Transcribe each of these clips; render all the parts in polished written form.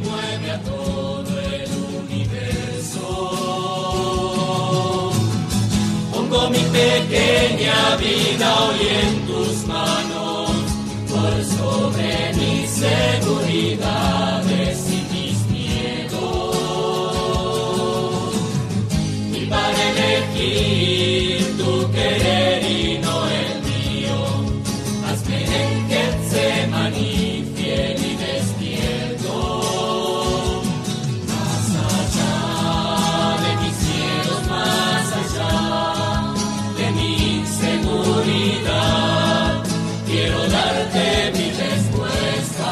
mueve a todo el universo. Pongo mi pequeña vida hoy en tus manos, por sobre mis seguridades y mis miedos. Y para elegir tu querer y no el mío, hazme en Getsemaní fiel y despierto. Más allá de mis miedos, más allá de mi inseguridad, quiero darte mi respuesta.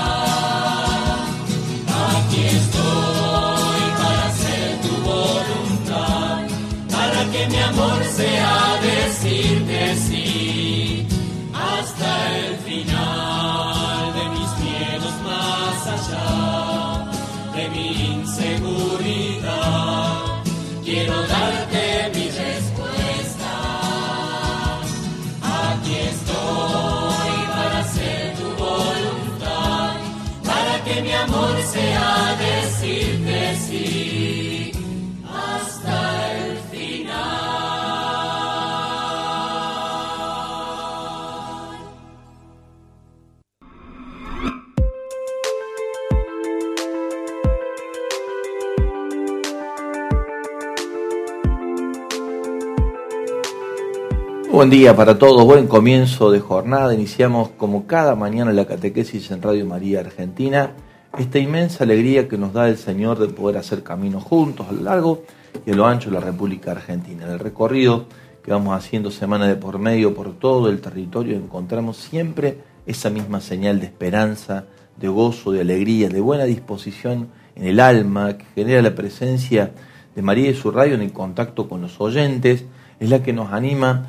Aquí estoy para hacer tu voluntad, para que mi amor sea decirte sí hasta el final de mis miedos, más allá de mi inseguridad. Quiero darte mi respuesta. Aquí estoy para hacer tu voluntad, para que mi amor sea decirte sí hasta el final. Buen día para todos, buen comienzo de jornada. Iniciamos como cada mañana la catequesis en Radio María Argentina. Esta inmensa alegría que nos da el Señor de poder hacer camino juntos a lo largo y a lo ancho de la República Argentina. En el recorrido que vamos haciendo semana de por medio por todo el territorio encontramos siempre esa misma señal de esperanza, de gozo, de alegría, de buena disposición en el alma que genera la presencia de María y su radio en el contacto con los oyentes. Es la que nos anima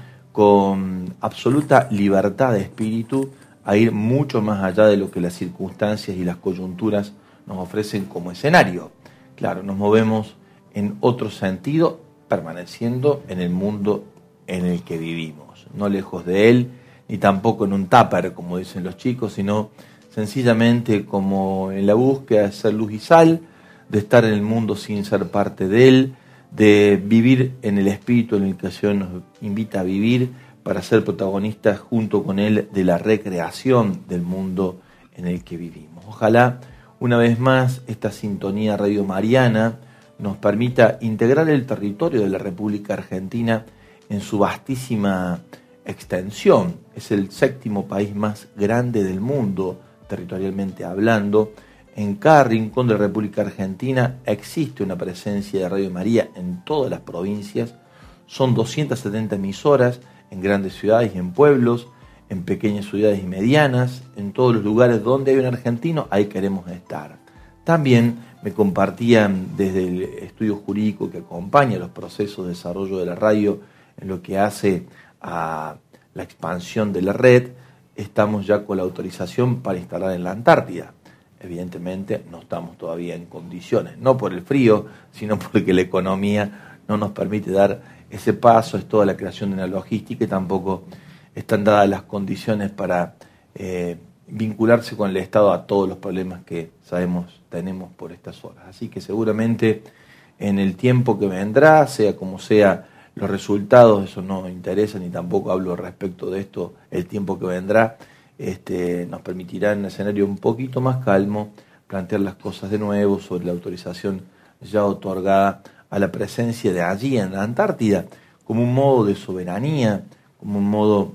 con absoluta libertad de espíritu a ir mucho más allá de lo que las circunstancias y las coyunturas nos ofrecen como escenario. Claro, nos movemos en otro sentido, permaneciendo en el mundo en el que vivimos, no lejos de él, ni tampoco en un tupper, como dicen los chicos, sino sencillamente como en la búsqueda de ser luz y sal, de estar en el mundo sin ser parte de él, de vivir en el espíritu en el que el Señor nos invita a vivir para ser protagonistas junto con Él de la recreación del mundo en el que vivimos. Ojalá una vez más esta sintonía radio mariana nos permita integrar el territorio de la República Argentina en su vastísima extensión. Es el 7º país más grande del mundo, territorialmente hablando. En cada rincón de la República Argentina existe una presencia de Radio María en todas las provincias. Son 270 emisoras en grandes ciudades y en pueblos, en pequeñas ciudades y medianas, en todos los lugares donde hay un argentino, ahí queremos estar. También me compartían desde el estudio jurídico que acompaña los procesos de desarrollo de la radio en lo que hace a la expansión de la red. Estamos ya con la autorización para instalar en la Antártida. Evidentemente no estamos todavía en condiciones, no por el frío, sino porque la economía no nos permite dar ese paso. Es toda la creación de una logística y tampoco están dadas las condiciones para vincularse con el Estado a todos los problemas que sabemos tenemos por estas horas. Así que seguramente en el tiempo que vendrá, sea como sea los resultados, eso no interesa, ni tampoco hablo respecto de esto, el tiempo que vendrá, nos permitirá en un escenario un poquito más calmo plantear las cosas de nuevo sobre la autorización ya otorgada a la presencia de allí en la Antártida como un modo de soberanía, como un modo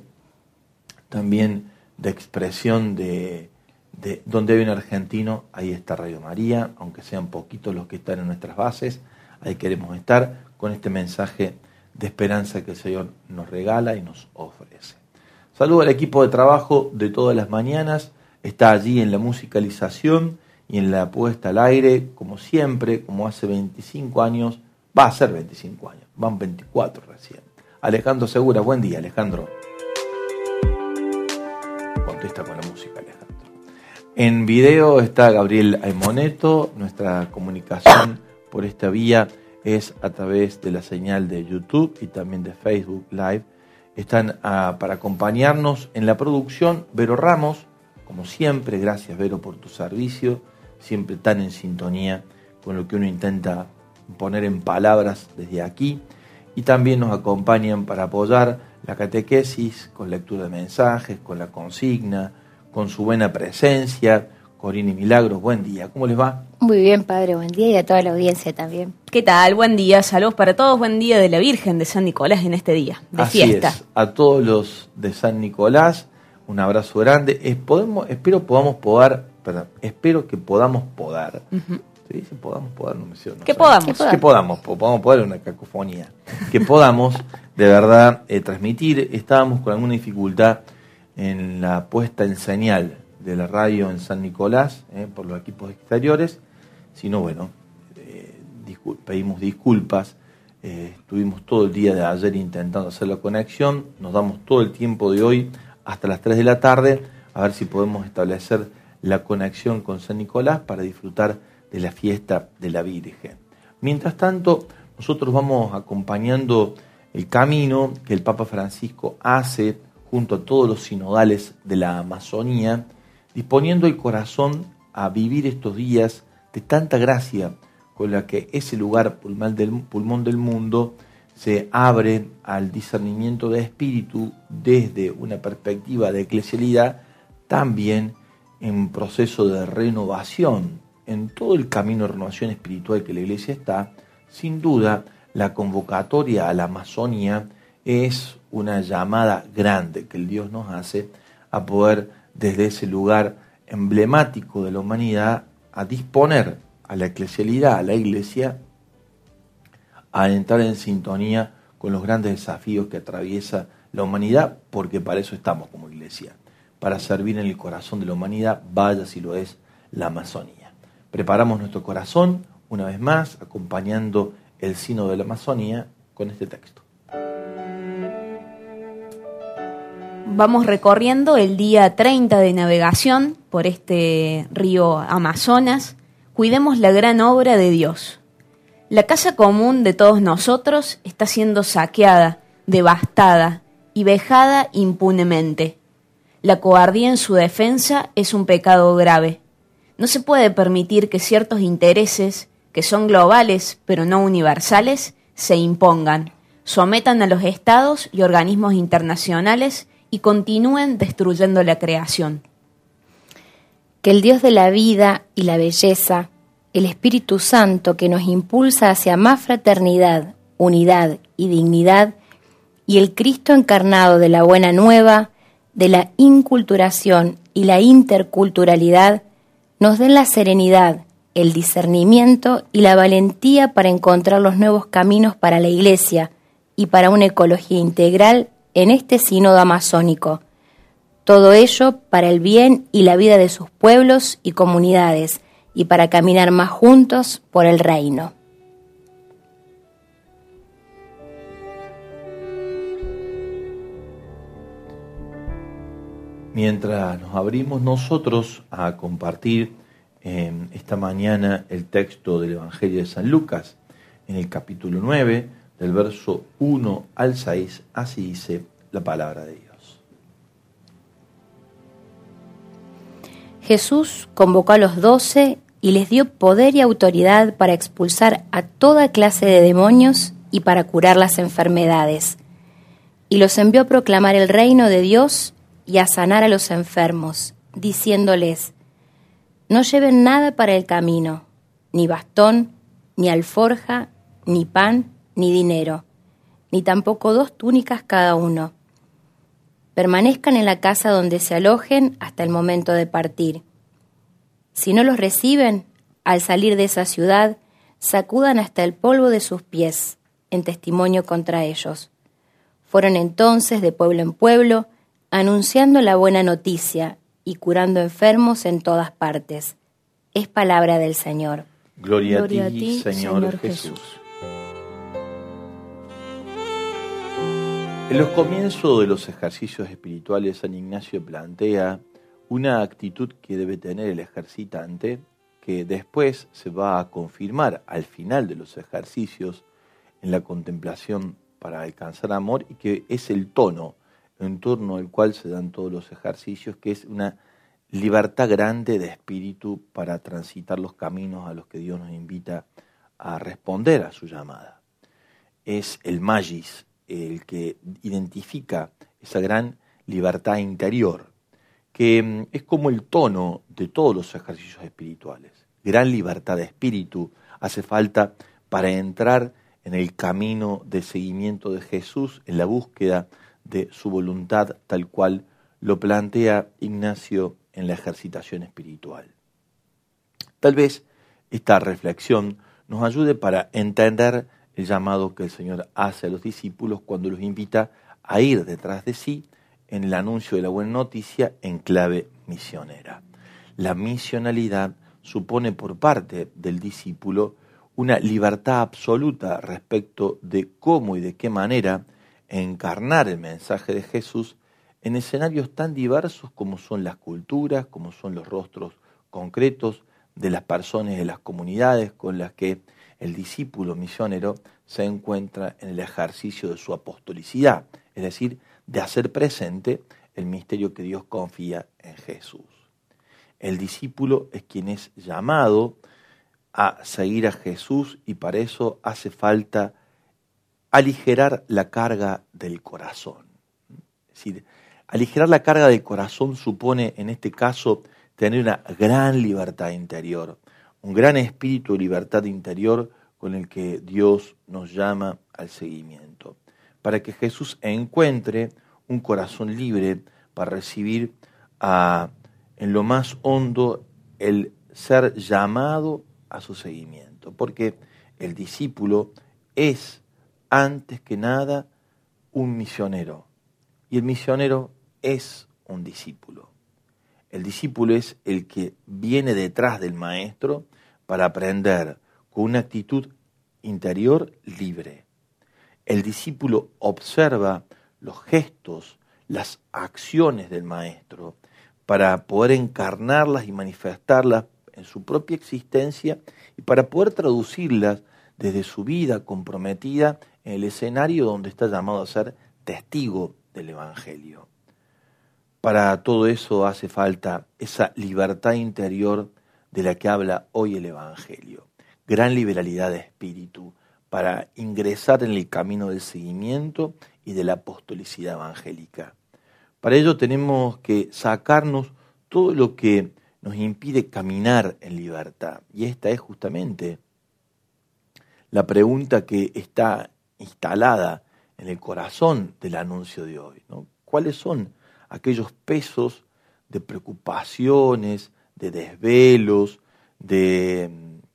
también de expresión de donde hay un argentino, ahí está Radio María, aunque sean poquitos los que están en nuestras bases, ahí queremos estar con este mensaje de esperanza que el Señor nos regala y nos ofrece. Saludo al equipo de trabajo de todas las mañanas, está allí en la musicalización y en la puesta al aire, como siempre, como hace 25 años, va a ser 25 años, van 24 recién. Alejandro Segura, buen día, Alejandro. Contesta con la música, Alejandro. En video está Gabriel Aimoneto, nuestra comunicación por esta vía es a través de la señal de YouTube y también de Facebook Live. Están para acompañarnos en la producción Vero Ramos, como siempre, gracias Vero por tu servicio, siempre tan en sintonía con lo que uno intenta poner en palabras desde aquí. Y también nos acompañan para apoyar la catequesis con lectura de mensajes, con la consigna, con su buena presencia. Corina y Milagros, buen día, ¿cómo les va? Muy bien, padre, buen día, y a toda la audiencia también. ¿Qué tal? Buen día, saludos para todos, buen día de la Virgen de San Nicolás en este día de Así fiesta. Es, a todos los de San Nicolás, un abrazo grande. Espero que podamos podar. Uh-huh. ¿Se dice podamos podar? No me sé, no que sé. podamos. Que podamos podar una cacofonía. Que podamos, de verdad, transmitir. Estábamos con alguna dificultad en la puesta en señal de la radio en San Nicolás, por los equipos exteriores. Si no, bueno, pedimos disculpas. Estuvimos todo el día de ayer intentando hacer la conexión. Nos damos todo el tiempo de hoy hasta las 3 de la tarde a ver si podemos establecer la conexión con San Nicolás para disfrutar de la fiesta de la Virgen. Mientras tanto, nosotros vamos acompañando el camino que el Papa Francisco hace junto a todos los sinodales de la Amazonía, disponiendo el corazón a vivir estos días de tanta gracia con la que ese lugar pulmón del mundo se abre al discernimiento de espíritu desde una perspectiva de eclesialidad, también en proceso de renovación. En todo el camino de renovación espiritual que la Iglesia está, sin duda, la convocatoria a la Amazonía es una llamada grande que el Dios nos hace a poder, desde ese lugar emblemático de la humanidad, a disponer a la eclesialidad, a la Iglesia, a entrar en sintonía con los grandes desafíos que atraviesa la humanidad, porque para eso estamos como Iglesia, para servir en el corazón de la humanidad, vaya si lo es la Amazonía. Preparamos nuestro corazón, una vez más, acompañando el Sínodo de la Amazonía con este texto. Vamos recorriendo el día 30 de navegación por este río Amazonas. Cuidemos la gran obra de Dios. La casa común de todos nosotros está siendo saqueada, devastada y vejada impunemente. La cobardía en su defensa es un pecado grave. No se puede permitir que ciertos intereses, que son globales pero no universales, se impongan, sometan a los estados y organismos internacionales y continúen destruyendo la creación. Que el Dios de la vida y la belleza, el Espíritu Santo que nos impulsa hacia más fraternidad, unidad y dignidad, y el Cristo encarnado de la buena nueva, de la inculturación y la interculturalidad, nos den la serenidad, el discernimiento y la valentía para encontrar los nuevos caminos para la Iglesia y para una ecología integral en este sínodo amazónico. Todo ello para el bien y la vida de sus pueblos y comunidades y para caminar más juntos por el reino. Mientras nos abrimos nosotros a compartir esta mañana el texto del Evangelio de San Lucas, en el capítulo 9, del verso 1 al 6, así dice la palabra de Dios. Jesús convocó a los 12 y les dio poder y autoridad para expulsar a toda clase de demonios y para curar las enfermedades. Y los envió a proclamar el reino de Dios y a sanar a los enfermos, diciéndoles: no lleven nada para el camino, ni bastón, ni alforja, ni pan, ni dinero, ni tampoco 2 túnicas cada uno. Permanezcan en la casa donde se alojen hasta el momento de partir. Si no los reciben, al salir de esa ciudad, sacudan hasta el polvo de sus pies, en testimonio contra ellos. Fueron entonces de pueblo en pueblo, anunciando la buena noticia y curando enfermos en todas partes. Es palabra del Señor. Gloria a ti, Señor Jesús. En los comienzos de los ejercicios espirituales, San Ignacio plantea una actitud que debe tener el ejercitante, que después se va a confirmar al final de los ejercicios en la contemplación para alcanzar amor, y que es el tono en torno al cual se dan todos los ejercicios, que es una libertad grande de espíritu para transitar los caminos a los que Dios nos invita a responder a su llamada. Es el magis el que identifica esa gran libertad interior, que es como el tono de todos los ejercicios espirituales. Gran libertad de espíritu hace falta para entrar en el camino de seguimiento de Jesús, en la búsqueda de su voluntad, tal cual lo plantea Ignacio en la ejercitación espiritual. Tal vez esta reflexión nos ayude para entender el llamado que el Señor hace a los discípulos cuando los invita a ir detrás de sí en el anuncio de la buena noticia en clave misionera. La misionalidad supone por parte del discípulo una libertad absoluta respecto de cómo y de qué manera encarnar el mensaje de Jesús en escenarios tan diversos como son las culturas, como son los rostros concretos de las personas y de las comunidades con las que el discípulo misionero se encuentra en el ejercicio de su apostolicidad, es decir, de hacer presente el misterio que Dios confía en Jesús. El discípulo es quien es llamado a seguir a Jesús y para eso hace falta aligerar la carga del corazón. Es decir, aligerar la carga del corazón supone en este caso tener una gran libertad interior, un gran espíritu de libertad interior con el que Dios nos llama al seguimiento, para que Jesús encuentre un corazón libre para recibir en lo más hondo el ser llamado a su seguimiento, porque el discípulo es antes que nada un misionero y el misionero es un discípulo. El discípulo es el que viene detrás del maestro para aprender con una actitud interior libre. El discípulo observa los gestos, las acciones del maestro para poder encarnarlas y manifestarlas en su propia existencia y para poder traducirlas desde su vida comprometida en el escenario donde está llamado a ser testigo del Evangelio. Para todo eso hace falta esa libertad interior de la que habla hoy el Evangelio. Gran liberalidad de espíritu para ingresar en el camino del seguimiento y de la apostolicidad evangélica. Para ello tenemos que sacarnos todo lo que nos impide caminar en libertad. Y esta es justamente la pregunta que está instalada en el corazón del anuncio de hoy, ¿no? ¿Cuáles son aquellos pesos de preocupaciones, de desvelos, de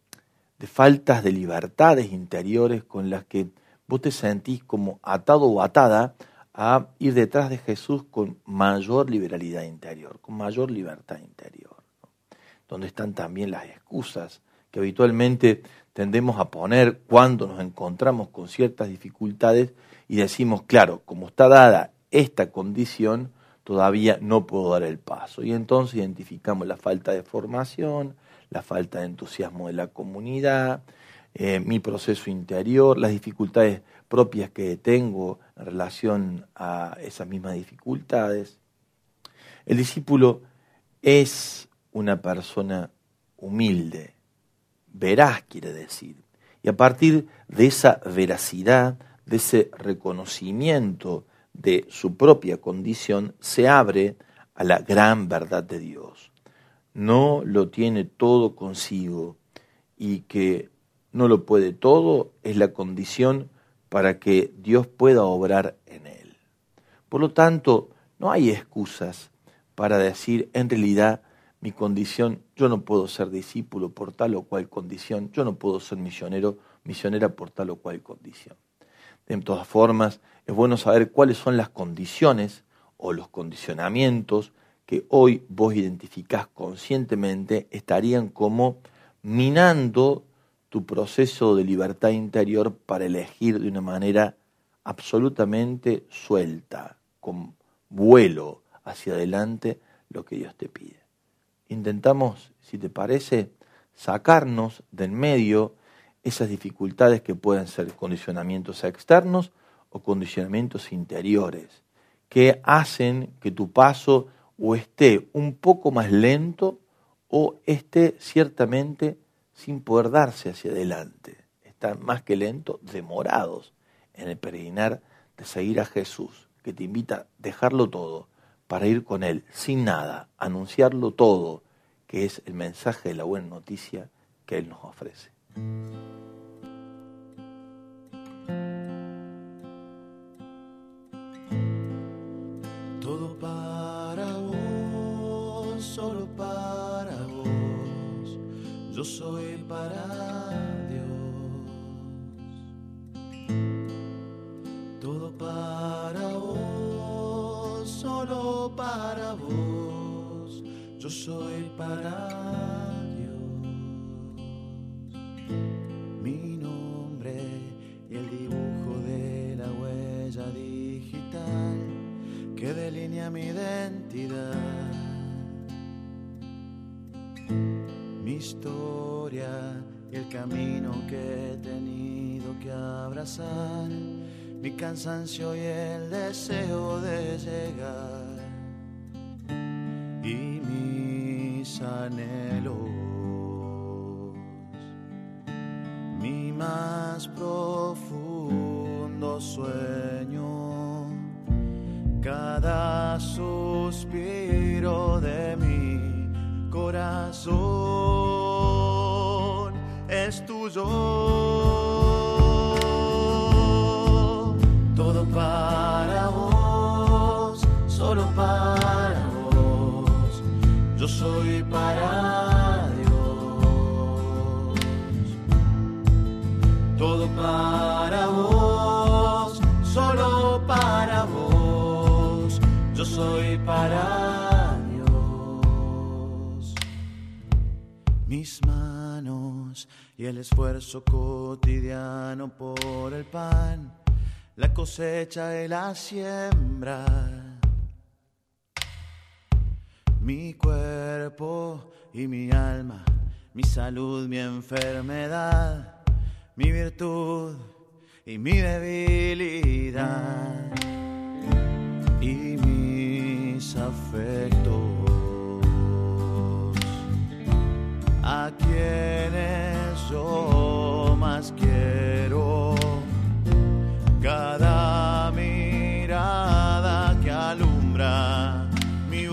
faltas de libertades interiores con las que vos te sentís como atado o atada a ir detrás de Jesús con mayor liberalidad interior, con mayor libertad interior, ¿no? Donde están también las excusas que habitualmente tendemos a poner cuando nos encontramos con ciertas dificultades y decimos, claro, como está dada esta condición, todavía no puedo dar el paso. Y entonces identificamos la falta de formación, la falta de entusiasmo de la comunidad, mi proceso interior, las dificultades propias que tengo en relación a esas mismas dificultades. El discípulo es una persona humilde, veraz quiere decir, y a partir de esa veracidad, de ese reconocimiento de su propia condición, se abre a la gran verdad de Dios. No lo tiene todo consigo y que no lo puede todo es la condición para que Dios pueda obrar en él. Por lo tanto, no hay excusas para decir, en realidad, mi condición, yo no puedo ser discípulo por tal o cual condición, yo no puedo ser misionera por tal o cual condición. De todas formas, es bueno saber cuáles son las condiciones o los condicionamientos que hoy vos identificás conscientemente estarían como minando tu proceso de libertad interior para elegir de una manera absolutamente suelta, con vuelo hacia adelante lo que Dios te pide. Intentamos, si te parece, sacarnos de en medio esas dificultades que pueden ser condicionamientos externos o condicionamientos interiores, que hacen que tu paso o esté un poco más lento o esté ciertamente sin poder darse hacia adelante. Están más que lentos, demorados en el peregrinar de seguir a Jesús, que te invita a dejarlo todo para ir con Él, sin nada, anunciarlo todo, que es el mensaje de la buena noticia que Él nos ofrece. Todo para vos, solo para vos, yo soy para Dios. Todo para vos, solo para vos, yo soy para Dios. Mi nombre y el dibujo de la huella digital que delinea mi identidad, mi historia y el camino que he tenido que abrazar, mi cansancio y el deseo de llegar, y mis anhelos, mi más profundo sueño, cada suspiro de mi corazón es tuyo. Todo para vos, solo para vos, yo soy para Dios. Todo para vos, solo para vos, yo soy para Dios. Mis manos y el esfuerzo cotidiano por el pan, la cosecha y la siembra, mi cuerpo y mi alma, mi salud, mi enfermedad, mi virtud y mi debilidad, y mis afectos, a quienes yo más quiero. Cada mirada que alumbra mi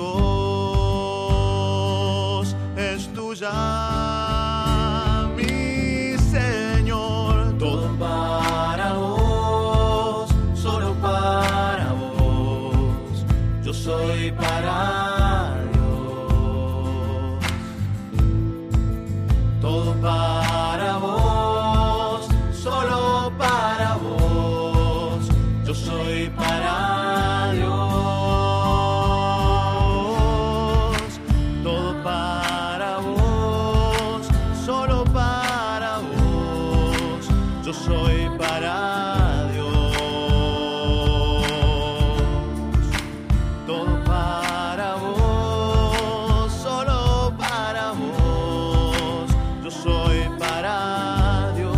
voz es tuya, mi Señor. Todo para vos, solo para vos, yo soy para Dios. Todo para vos, solo para vos, yo soy para Dios. Todo para vos, solo para vos, yo soy para Dios. Todo para vos, solo para vos, yo soy para Dios.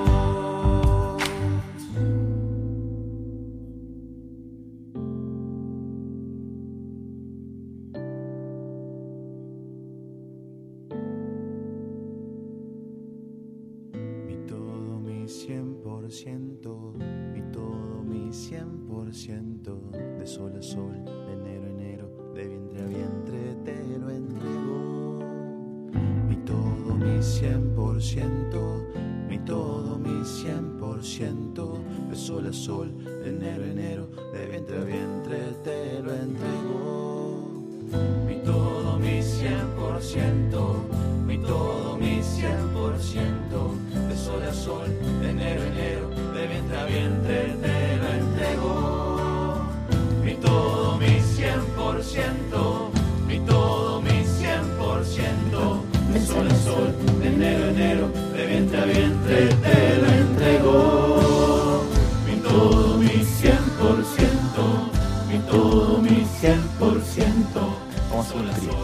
Mi todo, mi 100%, mi todo, mi 100%, de sol a sol, de enero a enero, de vientre a vientre te lo entrego. Mi todo, mi 100%, mi todo, mi 100%, de sol a sol, de enero a enero, de vientre a vientre te lo entrego. Mi todo, mi 100%, mi todo, mi 100%, de sol a sol, de enero a enero, de vientre a vientre te lo entrego. Mi todo, mi 100%, mi todo, mi 100%, de sol a sol, de enero a enero, de vientre a vientre te lo entrego. Mi todo, mi 100%, mi todo, mi 100%. Vamos a hacer un trío.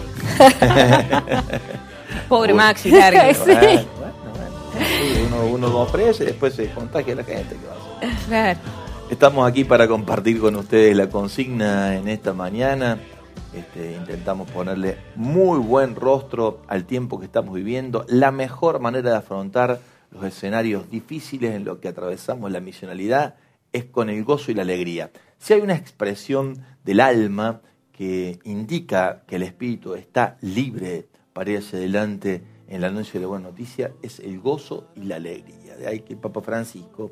Pobre Maxi, larga. Sí. Bueno. Sí, uno lo ofrece y después se contagia a la gente. ¿Qué va a hacer? Claro. Estamos aquí para compartir con ustedes la consigna en esta mañana. Intentamos ponerle muy buen rostro al tiempo que estamos viviendo. La mejor manera de afrontar los escenarios difíciles en los que atravesamos la misionalidad es con el gozo y la alegría. Si hay una expresión del alma que indica que el espíritu está libre para ir hacia adelante en el anuncio de la buena noticia, es el gozo y la alegría. De ahí que el Papa Francisco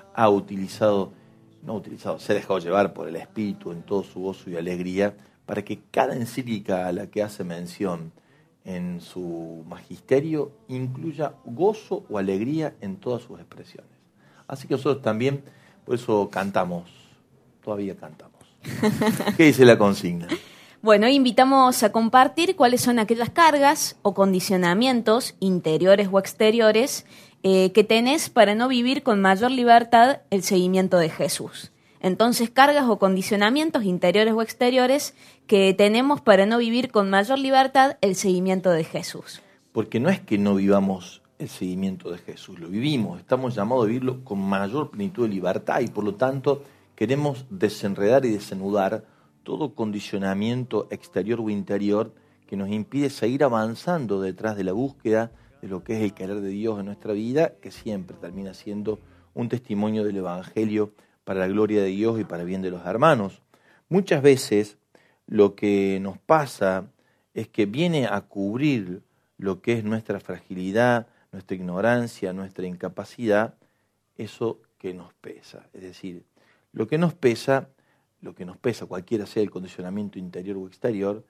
se ha dejado llevar por el espíritu en todo su gozo y alegría, para que cada encíclica a la que hace mención en su magisterio incluya gozo o alegría en todas sus expresiones. Así que nosotros también, por eso todavía cantamos. ¿Qué dice la consigna? Bueno, hoy invitamos a compartir cuáles son aquellas cargas o condicionamientos interiores o exteriores que tenés para no vivir con mayor libertad el seguimiento de Jesús. Entonces, cargas o condicionamientos interiores o exteriores que tenemos para no vivir con mayor libertad el seguimiento de Jesús. Porque no es que no vivamos el seguimiento de Jesús, lo vivimos, estamos llamados a vivirlo con mayor plenitud de libertad y por lo tanto queremos desenredar y desenudar todo condicionamiento exterior o interior que nos impide seguir avanzando detrás de la búsqueda de lo que es el querer de Dios en nuestra vida, que siempre termina siendo un testimonio del Evangelio para la gloria de Dios y para el bien de los hermanos. Muchas veces lo que nos pasa es que viene a cubrir lo que es nuestra fragilidad, nuestra ignorancia, nuestra incapacidad, eso que nos pesa. Es decir, lo que nos pesa, cualquiera sea el condicionamiento interior o exterior,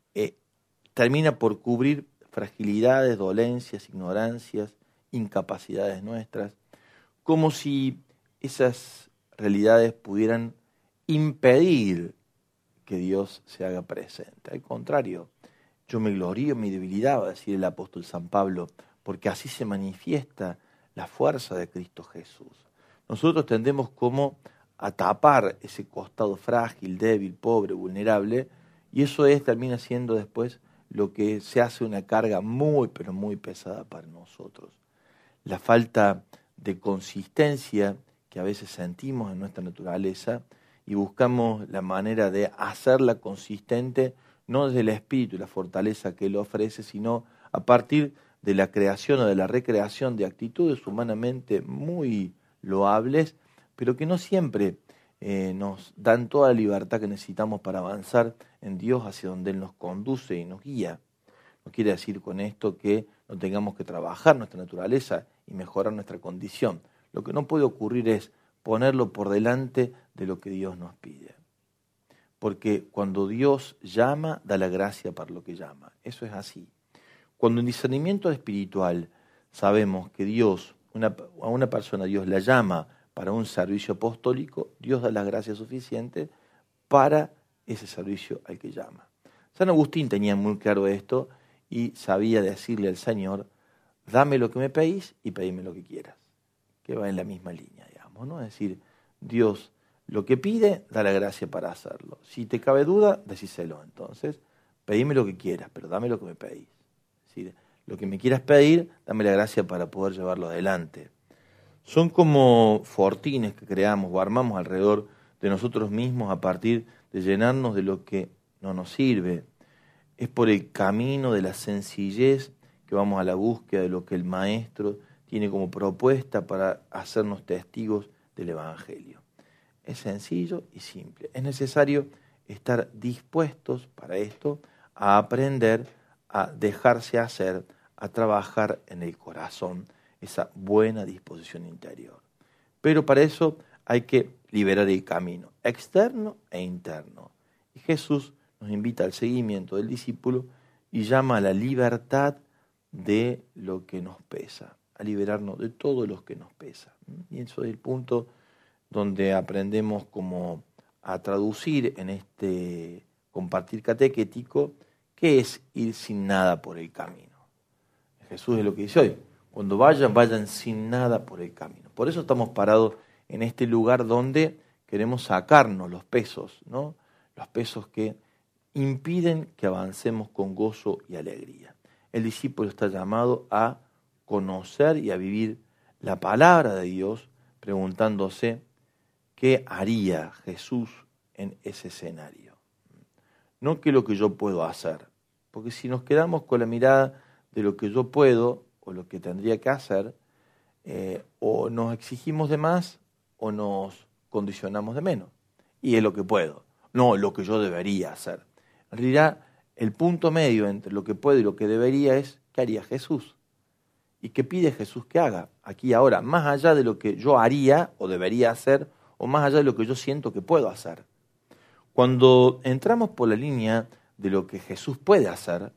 termina por cubrir fragilidades, dolencias, ignorancias, incapacidades nuestras, como si esas realidades pudieran impedir que Dios se haga presente. Al contrario, yo me glorío en mi debilidad, va a decir el apóstol San Pablo, porque así se manifiesta la fuerza de Cristo Jesús. Nosotros tendemos como a tapar ese costado frágil, débil, pobre, vulnerable, y eso termina siendo después lo que se hace una carga muy, pero muy pesada para nosotros. La falta de consistencia que a veces sentimos en nuestra naturaleza y buscamos la manera de hacerla consistente, no desde el espíritu y la fortaleza que Él ofrece, sino a partir de la creación o de la recreación de actitudes humanamente muy loables, pero que no siempre nos dan toda la libertad que necesitamos para avanzar en Dios hacia donde Él nos conduce y nos guía. No quiere decir con esto que no tengamos que trabajar nuestra naturaleza y mejorar nuestra condición. Lo que no puede ocurrir es ponerlo por delante de lo que Dios nos pide. Porque cuando Dios llama, da la gracia para lo que llama. Eso es así. Cuando en discernimiento espiritual sabemos que a una persona Dios la llama para un servicio apostólico, Dios da las gracias suficientes para ese servicio al que llama. San Agustín tenía muy claro esto y sabía decirle al Señor, dame lo que me pedís y pedime lo que quieras, que va en la misma línea, digamos, ¿no? Es decir, Dios lo que pide, da la gracia para hacerlo. Si te cabe duda, decíselo. Entonces, pedime lo que quieras, pero dame lo que me pedís. Es decir, lo que me quieras pedir, dame la gracia para poder llevarlo adelante. Son como fortines que creamos o armamos alrededor de nosotros mismos a partir de llenarnos de lo que no nos sirve. Es por el camino de la sencillez que vamos a la búsqueda de lo que el Maestro tiene como propuesta para hacernos testigos del Evangelio. Es sencillo y simple. Es necesario estar dispuestos para esto, a aprender, a dejarse hacer, a trabajar en el corazón, esa buena disposición interior. Pero para eso hay que liberar el camino, externo e interno. Y Jesús nos invita al seguimiento del discípulo y llama a la libertad de lo que nos pesa, a liberarnos de todo lo que nos pesa. Y eso es el punto donde aprendemos como a traducir en este compartir catequético qué es ir sin nada por el camino. Jesús es lo que dice hoy, cuando vayan sin nada por el camino. Por eso estamos parados en este lugar donde queremos sacarnos los pesos, ¿no? Los pesos que impiden que avancemos con gozo y alegría. El discípulo está llamado a conocer y a vivir la palabra de Dios, preguntándose qué haría Jesús en ese escenario. no qué es lo que yo puedo hacer. Porque si nos quedamos con la mirada de lo que yo puedo o lo que tendría que hacer, o nos exigimos de más o nos condicionamos de menos. Y es lo que puedo, no lo que yo debería hacer. En realidad, el punto medio entre lo que puedo y lo que debería es ¿qué haría Jesús? ¿Y qué pide Jesús que haga aquí y ahora? Más allá de lo que yo haría o debería hacer, o más allá de lo que yo siento que puedo hacer. Cuando entramos por la línea de lo que Jesús puede hacer,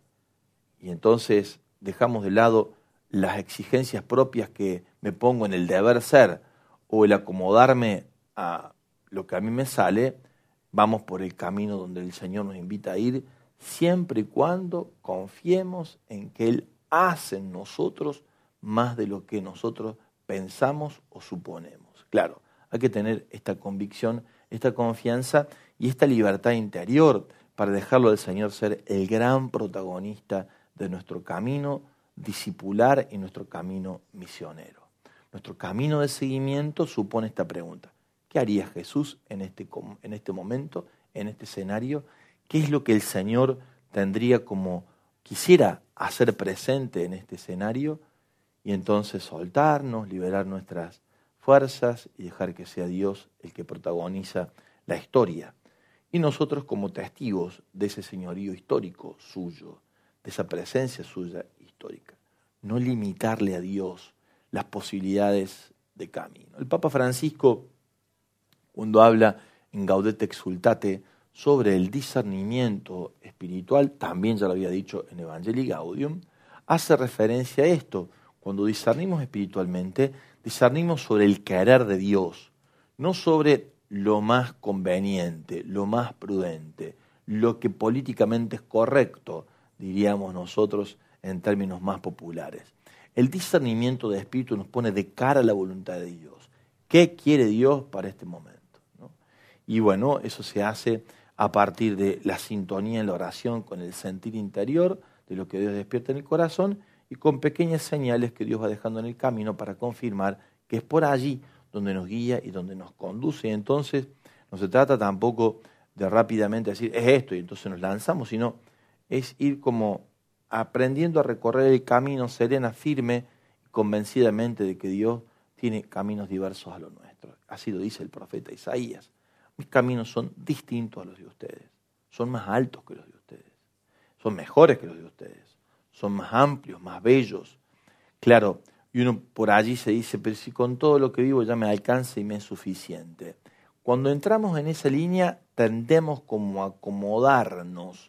y entonces dejamos de lado las exigencias propias que me pongo en el deber ser o el acomodarme a lo que a mí me sale, vamos por el camino donde el Señor nos invita a ir, siempre y cuando confiemos en que Él hace en nosotros más de lo que nosotros pensamos o suponemos. Claro, hay que tener esta convicción, esta confianza y esta libertad interior para dejarlo al Señor ser el gran protagonista de nuestro camino discipular y nuestro camino misionero. Nuestro camino de seguimiento supone esta pregunta: ¿qué haría Jesús en este momento, en este escenario? ¿Qué es lo que el Señor tendría como quisiera hacer presente en este escenario? Y entonces soltarnos, liberar nuestras fuerzas y dejar que sea Dios el que protagoniza la historia. Y nosotros como testigos de ese señorío histórico suyo, de esa presencia suya histórica. No limitarle a Dios las posibilidades de camino. El Papa Francisco, cuando habla en Gaudete Exsultate sobre el discernimiento espiritual, también ya lo había dicho en Evangelii Gaudium, hace referencia a esto. Cuando discernimos espiritualmente, discernimos sobre el querer de Dios, no sobre lo más conveniente, lo más prudente, lo que políticamente es correcto, diríamos nosotros en términos más populares. El discernimiento de espíritu nos pone de cara a la voluntad de Dios. ¿Qué quiere Dios para este momento? ¿No? Y bueno, eso se hace a partir de la sintonía en la oración con el sentir interior, de lo que Dios despierta en el corazón, y con pequeñas señales que Dios va dejando en el camino para confirmar que es por allí donde nos guía y donde nos conduce. Y entonces no se trata tampoco de rápidamente decir, es esto, y entonces nos lanzamos, sino es ir como aprendiendo a recorrer el camino serena, firme y convencidamente de que Dios tiene caminos diversos a los nuestros. Así lo dice el profeta Isaías. Mis caminos son distintos a los de ustedes, son más altos que los de ustedes, son mejores que los de ustedes, son más amplios, más bellos. Claro, y uno por allí se dice, pero si con todo lo que vivo ya me alcanza y me es suficiente. Cuando entramos en esa línea, tendemos como a acomodarnos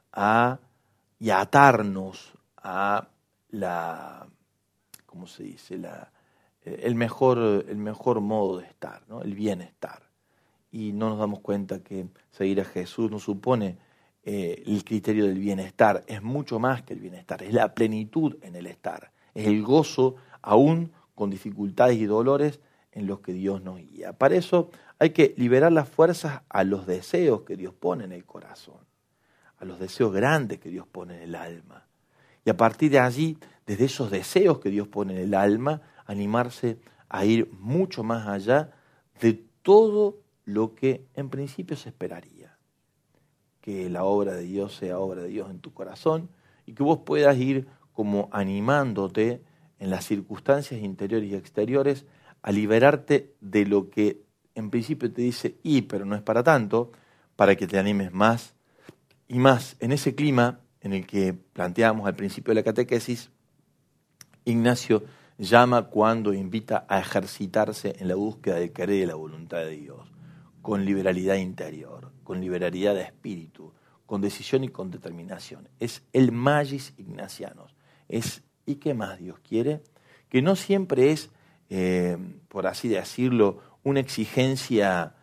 y a atarnos a la, ¿cómo se dice? El mejor modo de estar, ¿no? El bienestar. Y no nos damos cuenta que seguir a Jesús no supone el criterio del bienestar, es mucho más que el bienestar, es la plenitud en el estar, es el gozo aún con dificultades y dolores en los que Dios nos guía. Para eso hay que liberar las fuerzas a los deseos que Dios pone en el corazón, a los deseos grandes que Dios pone en el alma. Y a partir de allí, desde esos deseos que Dios pone en el alma, animarse a ir mucho más allá de todo lo que en principio se esperaría. Que la obra de Dios sea obra de Dios en tu corazón y que vos puedas ir como animándote en las circunstancias interiores y exteriores a liberarte de lo que en principio te dice, pero no es para tanto, para que te animes más y más. En ese clima en el que planteamos al principio de la catequesis, Ignacio llama cuando invita a ejercitarse en la búsqueda del querer y de la voluntad de Dios, con liberalidad interior, con liberalidad de espíritu, con decisión y con determinación. Es el magis ignacianos. Es, ¿y qué más Dios quiere? Que no siempre es, por así decirlo, una exigencia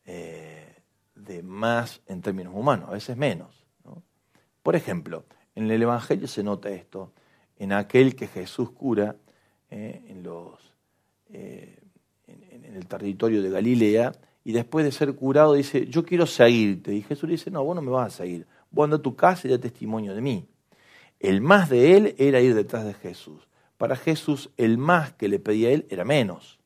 de más en términos humanos, a veces menos, ¿no? Por ejemplo, en el Evangelio se nota esto, en aquel que Jesús cura en el territorio de Galilea, y después de ser curado dice, yo quiero seguirte. Y Jesús le dice, no, vos no me vas a seguir, vos anda a tu casa y da testimonio de mí. El más de él era ir detrás de Jesús. Para Jesús, el más que le pedía a él era menos,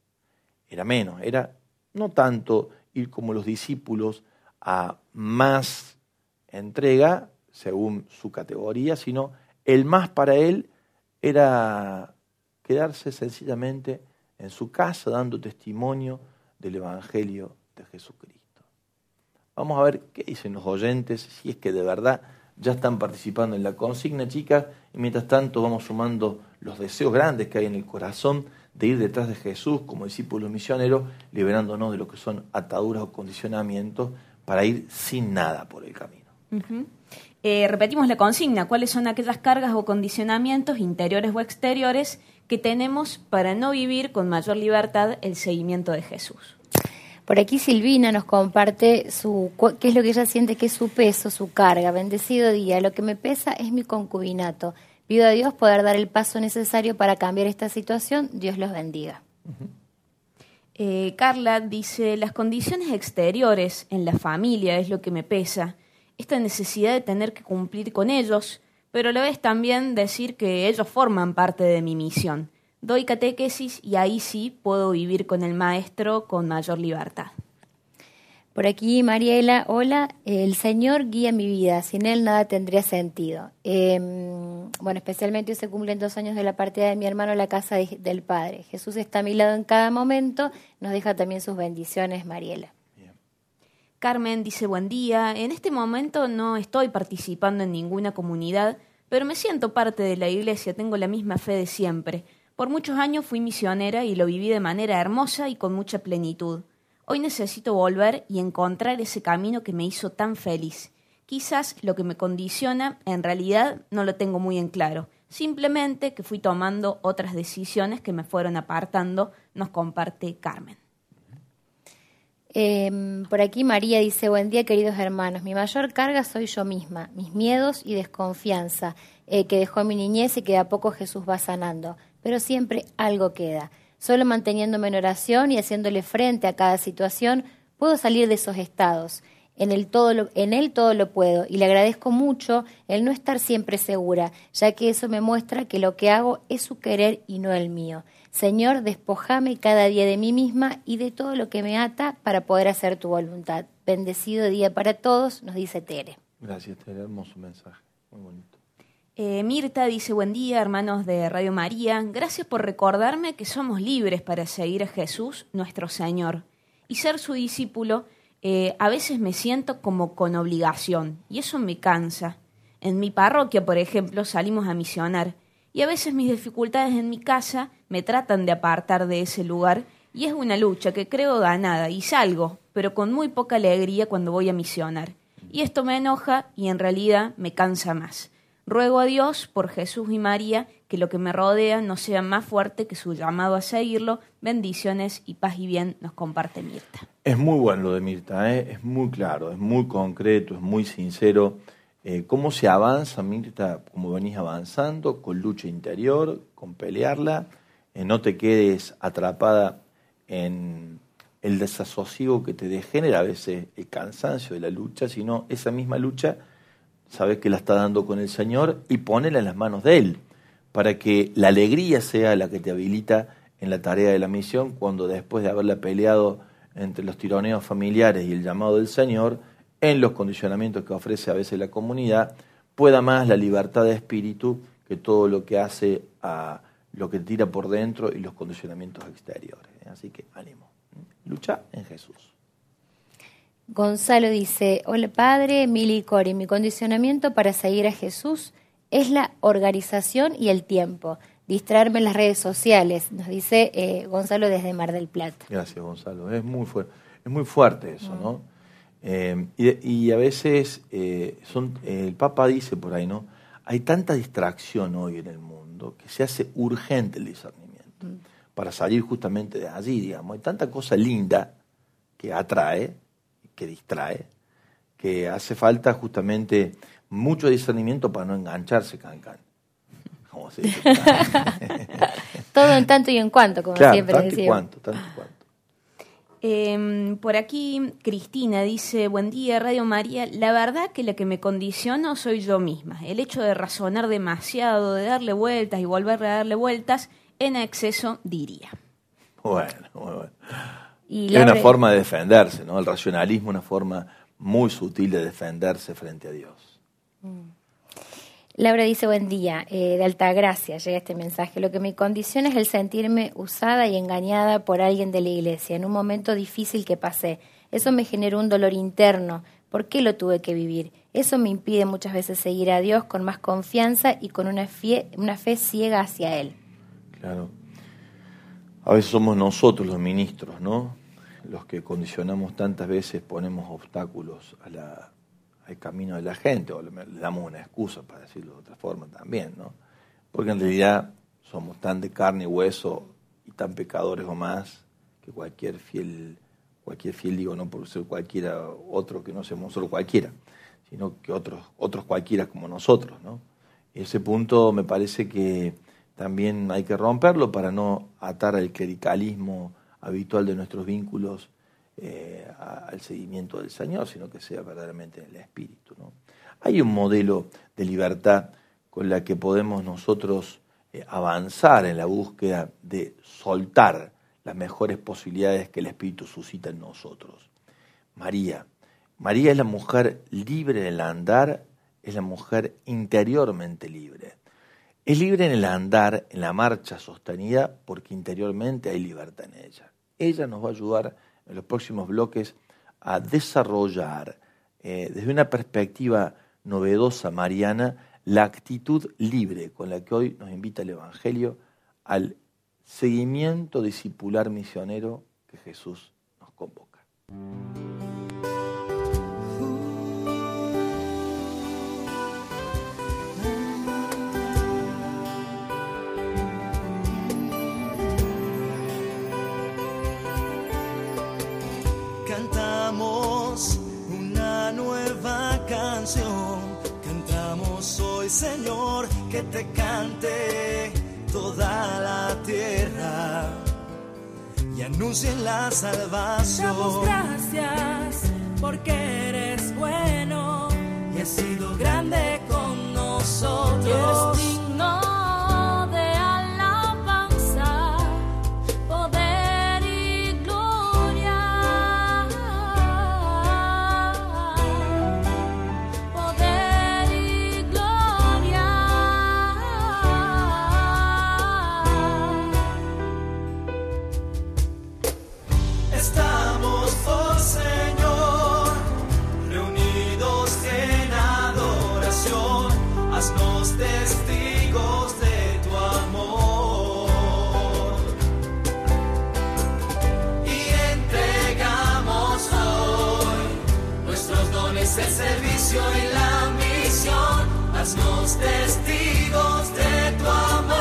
era no tanto ir como los discípulos a más entrega según su categoría, sino el más para él era quedarse sencillamente en su casa dando testimonio del Evangelio de Jesucristo. Vamos a ver qué dicen los oyentes, si es que de verdad ya están participando en la consigna, chicas, y mientras tanto vamos sumando los deseos grandes que hay en el corazón de ir detrás de Jesús como discípulos misioneros, liberándonos de lo que son ataduras o condicionamientos para ir sin nada por el camino. Uh-huh. Repetimos la consigna: ¿cuáles son aquellas cargas o condicionamientos interiores o exteriores que tenemos para no vivir con mayor libertad el seguimiento de Jesús? Por aquí Silvina nos comparte qué es lo que ella siente que es su peso, su carga. Bendecido día, lo que me pesa es mi concubinato. Pido a Dios poder dar el paso necesario para cambiar esta situación. Dios los bendiga. Carla dice: las condiciones exteriores en la familia es lo que me pesa. Esta necesidad de tener que cumplir con ellos, pero a la vez también decir que ellos forman parte de mi misión. Doy catequesis y ahí sí puedo vivir con el maestro con mayor libertad. Por aquí Mariela, hola, el Señor guía mi vida, sin Él nada tendría sentido. Bueno, especialmente hoy se cumplen 2 años de la partida de mi hermano a la casa del Padre. Jesús está a mi lado en cada momento, nos deja también sus bendiciones, Mariela. Bien. Carmen dice: buen día, en este momento no estoy participando en ninguna comunidad, pero me siento parte de la iglesia, tengo la misma fe de siempre. Por muchos años fui misionera y lo viví de manera hermosa y con mucha plenitud. Hoy necesito volver y encontrar ese camino que me hizo tan feliz. Quizás lo que me condiciona, en realidad no lo tengo muy en claro. Simplemente que fui tomando otras decisiones que me fueron apartando, nos comparte Carmen. Por aquí María dice: buen día, queridos hermanos. Mi mayor carga soy yo misma, mis miedos y desconfianza que dejó mi niñez y que de a poco Jesús va sanando. Pero siempre algo queda. Solo manteniéndome en oración y haciéndole frente a cada situación, puedo salir de esos estados. En Él todo lo puedo, y le agradezco mucho el no estar siempre segura, ya que eso me muestra que lo que hago es su querer y no el mío. Señor, despojame cada día de mí misma y de todo lo que me ata para poder hacer tu voluntad. Bendecido día para todos, nos dice Tere. Gracias, Tere, hermoso mensaje, muy bonito. Mirta dice: buen día, hermanos de Radio María. Gracias por recordarme que somos libres para seguir a Jesús, nuestro Señor. Y ser su discípulo, a veces me siento como con obligación, y eso me cansa. En mi parroquia, por ejemplo, salimos a misionar, y a veces mis dificultades en mi casa me tratan de apartar de ese lugar, y es una lucha que creo ganada, y salgo, pero con muy poca alegría cuando voy a misionar. Y esto me enoja y en realidad me cansa más. Ruego a Dios, por Jesús y María, que lo que me rodea no sea más fuerte que su llamado a seguirlo. Bendiciones y paz y bien, nos comparte Mirta. Es muy bueno lo de Mirta, es muy claro, es muy concreto, es muy sincero. ¿Cómo se avanza, Mirta? ¿Cómo venís avanzando? Con lucha interior, con pelearla. No te quedes atrapada en el desasosiego que te degenera a veces el cansancio de la lucha, sino esa misma lucha sabes que la está dando con el Señor y ponela en las manos de Él, para que la alegría sea la que te habilita en la tarea de la misión, cuando después de haberla peleado entre los tironeos familiares y el llamado del Señor, en los condicionamientos que ofrece a veces la comunidad, pueda más la libertad de espíritu que todo lo que hace a lo que tira por dentro y los condicionamientos exteriores. Así que ánimo, lucha en Jesús. Gonzalo dice: hola padre, Mili y Cori, mi condicionamiento para seguir a Jesús es la organización y el tiempo, distraerme en las redes sociales, nos dice Gonzalo desde Mar del Plata. Gracias, Gonzalo, es muy fuerte eso, ¿no? Y a veces el Papa dice por ahí, ¿no? Hay tanta distracción hoy en el mundo que se hace urgente el discernimiento para salir justamente de allí, digamos. Hay tanta cosa linda que atrae, que distrae, que hace falta justamente mucho discernimiento para no engancharse, can. ¿Cómo se dice? Todo en tanto y en cuanto, como claro, siempre decimos. Tanto y cuanto. Por aquí Cristina dice: buen día, Radio María. La verdad que la que me condiciono soy yo misma. El hecho de razonar demasiado, de darle vueltas y volver a darle vueltas, en exceso diría. Bueno, muy bueno. Y es una forma de defenderse, ¿no? El racionalismo es una forma muy sutil de defenderse frente a Dios. Laura dice, buen día, de Altagracia llega este mensaje. Lo que me condiciona es el sentirme usada y engañada por alguien de la iglesia en un momento difícil que pasé. Eso me generó un dolor interno. ¿Por qué lo tuve que vivir? Eso me impide muchas veces seguir a Dios con más confianza y con una fe ciega hacia Él. Claro. A veces somos nosotros los ministros, ¿no? Los que condicionamos tantas veces, ponemos obstáculos al camino de la gente, o le damos una excusa, para decirlo de otra forma también, ¿no? Porque en realidad somos tan de carne y hueso y tan pecadores o más que cualquier fiel digo, no por ser cualquiera otro que no seamos solo cualquiera, sino que otros cualquiera como nosotros, ¿no? Ese punto me parece que también hay que romperlo para no atar al clericalismo habitual de nuestros vínculos al seguimiento del Señor, sino que sea verdaderamente en el Espíritu, ¿no? Hay un modelo de libertad con la que podemos nosotros avanzar en la búsqueda de soltar las mejores posibilidades que el Espíritu suscita en nosotros. María es la mujer libre en el andar, es la mujer interiormente libre. Es libre en el andar, en la marcha sostenida, porque interiormente hay libertad en ella. Ella nos va a ayudar en los próximos bloques a desarrollar, desde una perspectiva novedosa mariana, la actitud libre con la que hoy nos invita el Evangelio al seguimiento discipular misionero que Jesús nos convoca. Cantamos una nueva canción, cantamos hoy, Señor, que te cante toda la tierra y anuncien la salvación. Damos gracias porque eres bueno Y has sido grande con nosotros. Eres digno de alabanza, poder y gloria. Poder y gloria. Estamos, oh Señor, reunidos en adoración. Haznos testigos de tu amor. Y entregamos hoy nuestros dones, el servicio y la misión. Haznos testigos de tu amor.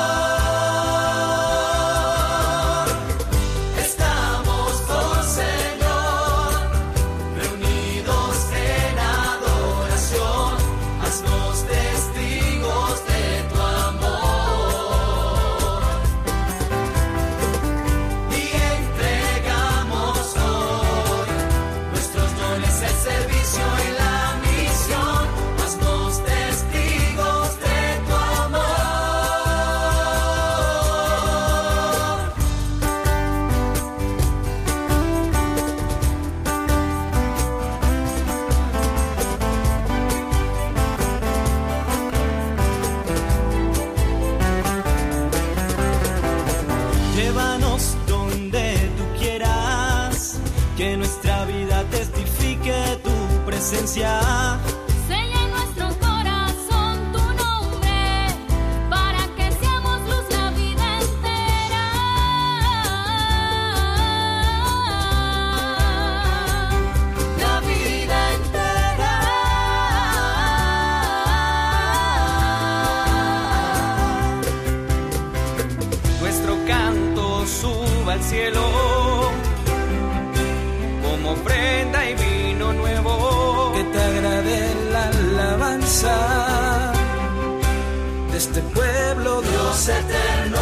Estamos, oh Señor, reunidos en adoración. Haznos testigos de tu amor. Y entregamos hoy nuestros dones, el servicio y la misión. Haznos testigos de tu amor. Llévanos donde tú quieras, que nuestra vida testifique tu presencia. Sella en nuestro corazón tu nombre, para que seamos luz la vida entera. La vida entera. Nuestro canto suba al cielo como ofrenda y vino nuevo. Que te agrade la alabanza de este pueblo, Dios eterno.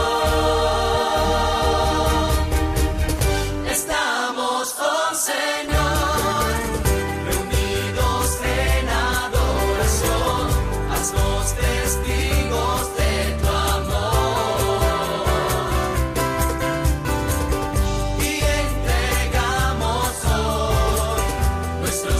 Estamos, oh Señor, reunidos en adoración. Haznos testigos de tu amor. Y entregamos hoy nuestros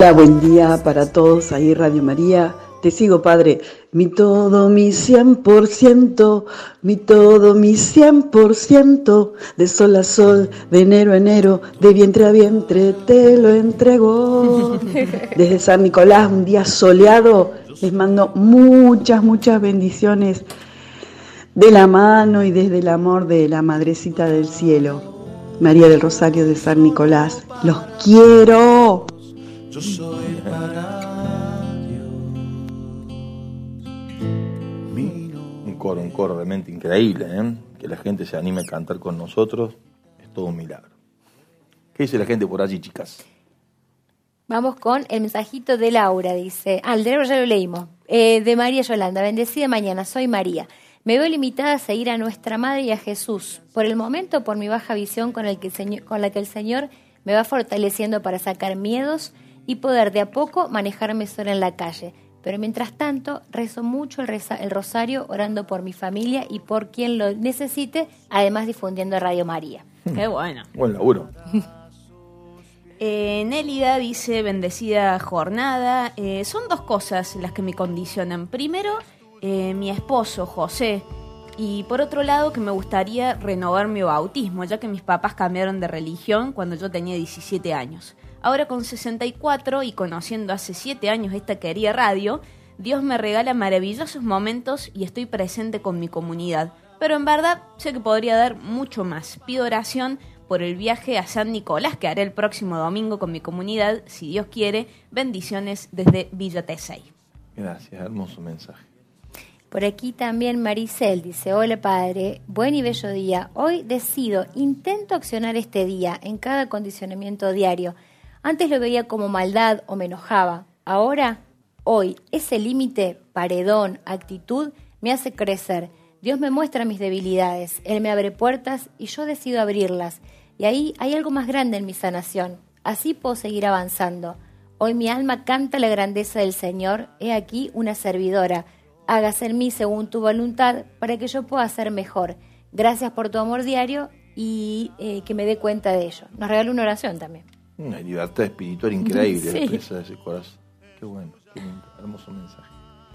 Hola, buen día para todos ahí, Radio María. Te sigo, Padre. Mi todo, mi 100%, mi todo, mi 100%, de sol a sol, de enero a enero, de vientre a vientre, te lo entrego. Desde San Nicolás, un día soleado, les mando muchas, muchas bendiciones de la mano y desde el amor de la Madrecita del Cielo, María del Rosario de San Nicolás. ¡Los quiero! Yo soy para Dios. Un coro realmente increíble, ¿eh? Que la gente se anime a cantar con nosotros es todo un milagro. ¿Qué dice la gente por allí, chicas? Vamos con el mensajito de Laura, dice. El de Laura ya lo leímos. De María Yolanda. Bendecida mañana, soy María. Me veo limitada a seguir a nuestra Madre y a Jesús. Por el momento, por mi baja visión con la que el Señor me va fortaleciendo para sacar miedos y poder de a poco manejarme sola en la calle. Pero mientras tanto, rezo mucho el rosario, orando por mi familia y por quien lo necesite, además difundiendo Radio María. Qué bueno. Buen laburo. Nélida dice, bendecida jornada. Son dos cosas las que me condicionan. Primero, mi esposo, José. Y por otro lado, que me gustaría renovar mi bautismo, ya que mis papás cambiaron de religión cuando yo tenía 17 años. Ahora con 64 y conociendo hace 7 años esta querida radio, Dios me regala maravillosos momentos y estoy presente con mi comunidad. Pero en verdad sé que podría dar mucho más. Pido oración por el viaje a San Nicolás que haré el próximo domingo con mi comunidad, si Dios quiere. Bendiciones desde Villa Tesey. Gracias, hermoso mensaje. Por aquí también Maricel dice, hola Padre, buen y bello día. Hoy intento accionar este día en cada condicionamiento diario. Antes lo veía como maldad o me enojaba. Ahora, hoy, ese límite, paredón, actitud, me hace crecer. Dios me muestra mis debilidades, Él me abre puertas y yo decido abrirlas. Y ahí hay algo más grande en mi sanación. Así puedo seguir avanzando. Hoy mi alma canta la grandeza del Señor. He aquí una servidora. Hágase en mí según tu voluntad para que yo pueda ser mejor. Gracias por tu amor diario y que me dé cuenta de ello. Nos regaló una oración también. Una libertad espiritual increíble, Sí. expresa ese corazón. Qué bueno, qué lindo, hermoso mensaje.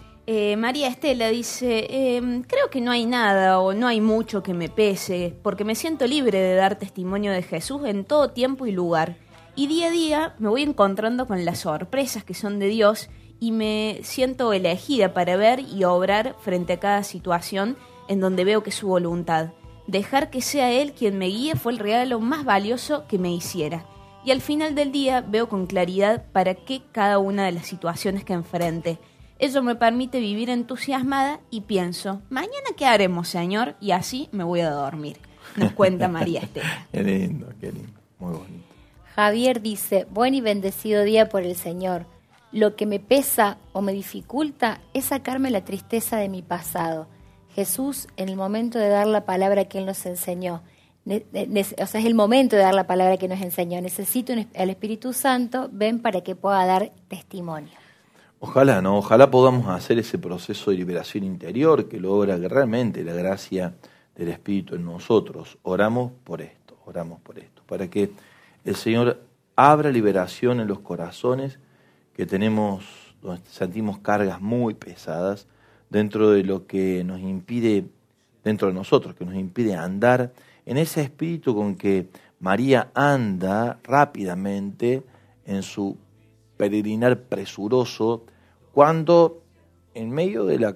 María Estela dice, creo que no hay nada o no hay mucho que me pese, porque me siento libre de dar testimonio de Jesús en todo tiempo y lugar. Y día a día me voy encontrando con las sorpresas que son de Dios y me siento elegida para ver y obrar frente a cada situación en donde veo que es su voluntad. Dejar que sea Él quien me guíe fue el regalo más valioso que me hiciera. Y al final del día veo con claridad para qué cada una de las situaciones que enfrente. Ello me permite vivir entusiasmada y pienso, ¿mañana qué haremos, Señor? Y así me voy a dormir. Nos cuenta María Estela. Qué lindo, muy bonito. Javier dice, buen y bendecido día por el Señor. Lo que me pesa o me dificulta es sacarme la tristeza de mi pasado. Jesús, en el momento de dar la palabra que Él nos enseñó, es el momento de dar la palabra que nos enseñó. Necesito al Espíritu Santo, ven para que pueda dar testimonio. Ojalá, ¿no? Ojalá podamos hacer ese proceso de liberación interior que logra realmente la gracia del Espíritu en nosotros. Oramos por esto, para que el Señor abra liberación en los corazones que tenemos, donde sentimos cargas muy pesadas dentro de lo que nos impide, dentro de nosotros, que nos impide andar en ese espíritu con que María anda rápidamente en su peregrinar presuroso, cuando en medio del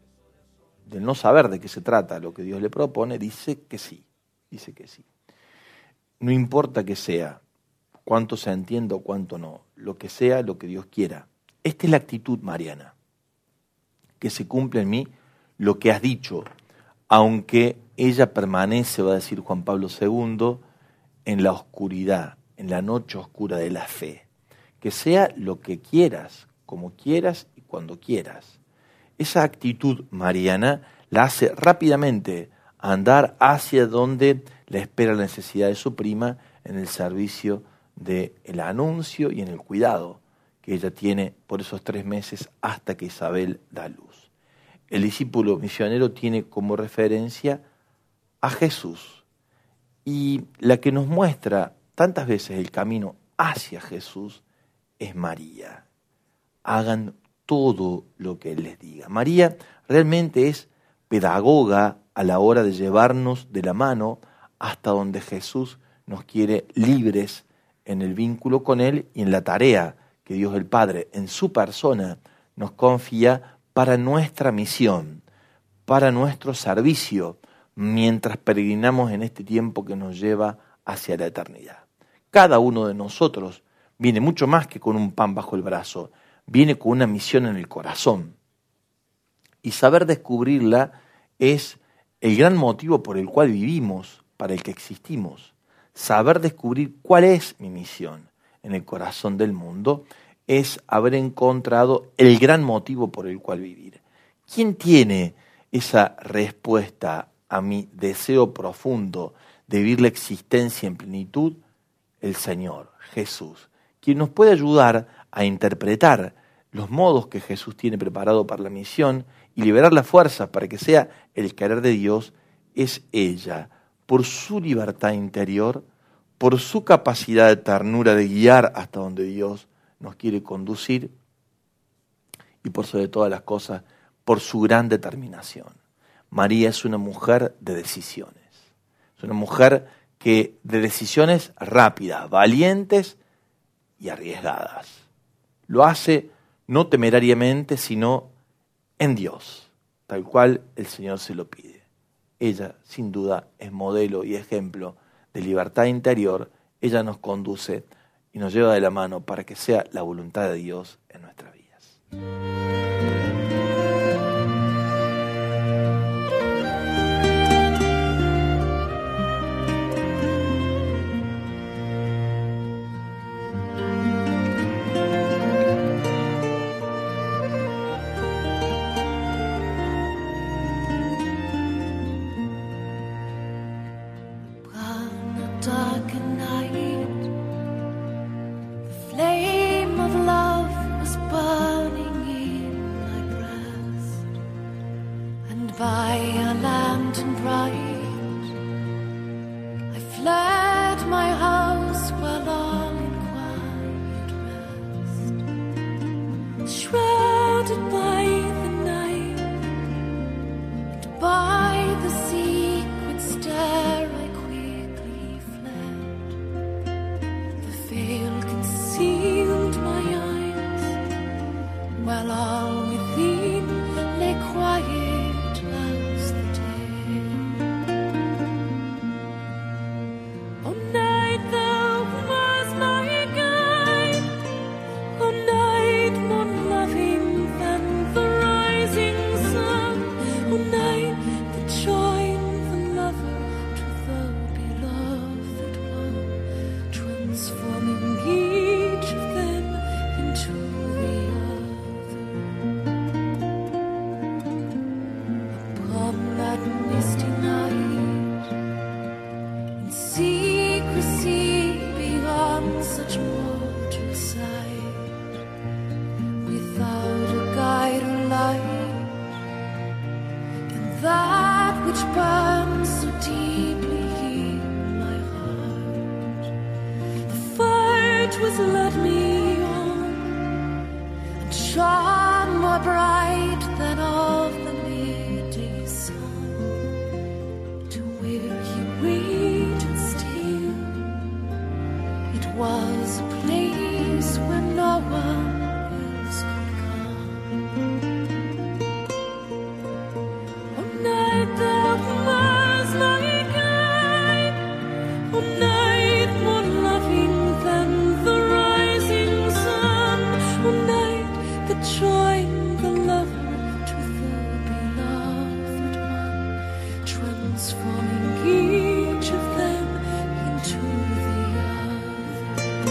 no saber de qué se trata lo que Dios le propone, dice que sí. No importa que sea, cuánto se entienda o cuánto no, lo que sea, lo que Dios quiera. Esta es la actitud mariana, que se cumple en mí lo que has dicho, aunque ella permanece, va a decir Juan Pablo II, en la oscuridad, en la noche oscura de la fe. Que sea lo que quieras, como quieras y cuando quieras. Esa actitud mariana la hace rápidamente andar hacia donde le espera la necesidad de su prima en el servicio del anuncio y en el cuidado que ella tiene por esos 3 meses hasta que Isabel da luz. El discípulo misionero tiene como referencia a Jesús, y la que nos muestra tantas veces el camino hacia Jesús es María. Hagan todo lo que Él les diga. María realmente es pedagoga a la hora de llevarnos de la mano hasta donde Jesús nos quiere libres en el vínculo con Él y en la tarea que Dios el Padre en su persona nos confía para nuestra misión, para nuestro servicio, mientras peregrinamos en este tiempo que nos lleva hacia la eternidad. Cada uno de nosotros viene mucho más que con un pan bajo el brazo, viene con una misión en el corazón. Y saber descubrirla es el gran motivo por el cual vivimos, para el que existimos. Saber descubrir cuál es mi misión en el corazón del mundo es haber encontrado el gran motivo por el cual vivir. ¿Quién tiene esa respuesta a mi deseo profundo de vivir la existencia en plenitud? El Señor, Jesús, quien nos puede ayudar a interpretar los modos que Jesús tiene preparado para la misión y liberar la fuerza para que sea el querer de Dios, es ella, por su libertad interior, por su capacidad de ternura de guiar hasta donde Dios nos quiere conducir y por sobre todas las cosas, por su gran determinación. María es una mujer de decisiones, es una mujer de decisiones rápidas, valientes y arriesgadas. Lo hace no temerariamente, sino en Dios, tal cual el Señor se lo pide. Ella, sin duda, es modelo y ejemplo de libertad interior. Ella nos conduce y nos lleva de la mano para que sea la voluntad de Dios en nuestras vidas. By a lantern bright, I fled my house while all in quiet rest, shrouded by the night, and by the secret stair I quickly fled. The veil concealed my eyes, while all within lay quiet. Transforming each of them into the other.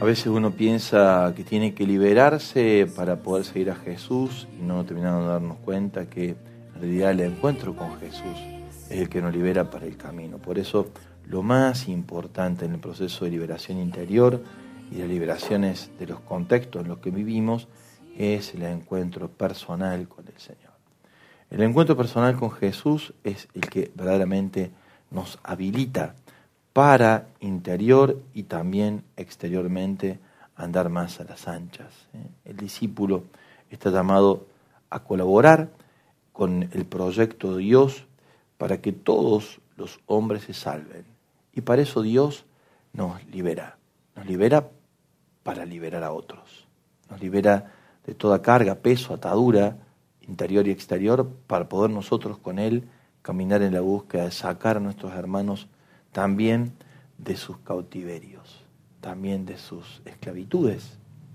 A veces uno piensa que tiene que liberarse para poder seguir a Jesús y no terminamos de darnos cuenta que en realidad el encuentro con Jesús es el que nos libera para el camino. Por eso lo más importante en el proceso de liberación interior y de liberaciones de los contextos en los que vivimos es el encuentro personal con el Señor. El encuentro personal con Jesús es el que verdaderamente nos habilita para interior y también exteriormente andar más a las anchas. El discípulo está llamado a colaborar con el proyecto de Dios para que todos los hombres se salven. Y para eso Dios nos libera para liberar a otros. Nos libera de toda carga, peso, atadura, interior y exterior, para poder nosotros con Él caminar en la búsqueda de sacar a nuestros hermanos también de sus cautiverios, también de sus esclavitudes.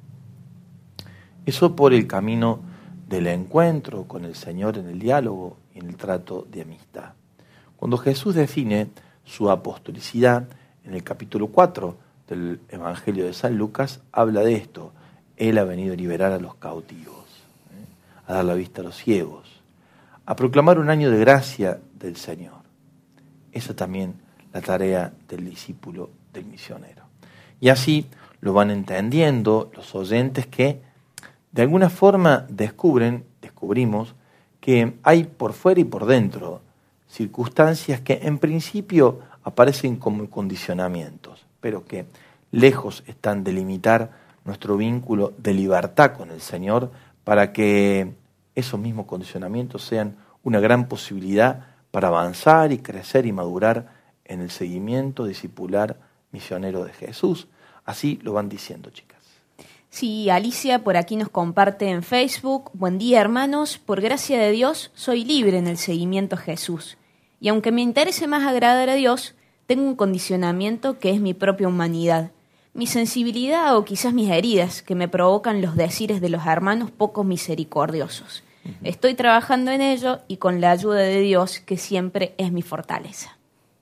Eso por el camino del encuentro con el Señor en el diálogo y en el trato de amistad. Cuando Jesús define su apostolicidad en el capítulo 4 del Evangelio de San Lucas, habla de esto. Él ha venido a liberar a los cautivos, a dar la vista a los ciegos, a proclamar un año de gracia del Señor. Esa también la tarea del discípulo, del misionero. Y así lo van entendiendo los oyentes que de alguna forma descubrimos que hay por fuera y por dentro circunstancias que en principio aparecen como condicionamientos, pero que lejos están de limitar nuestro vínculo de libertad con el Señor para que esos mismos condicionamientos sean una gran posibilidad para avanzar y crecer y madurar en el seguimiento discipular misionero de Jesús. Así lo van diciendo, chicas. Sí, Alicia por aquí nos comparte en Facebook: buen día, hermanos, por gracia de Dios soy libre en el seguimiento a Jesús. Y aunque me interese más agradar a Dios, tengo un condicionamiento que es mi propia humanidad, mi sensibilidad o quizás mis heridas que me provocan los decires de los hermanos poco misericordiosos. Estoy trabajando en ello y con la ayuda de Dios, que siempre es mi fortaleza.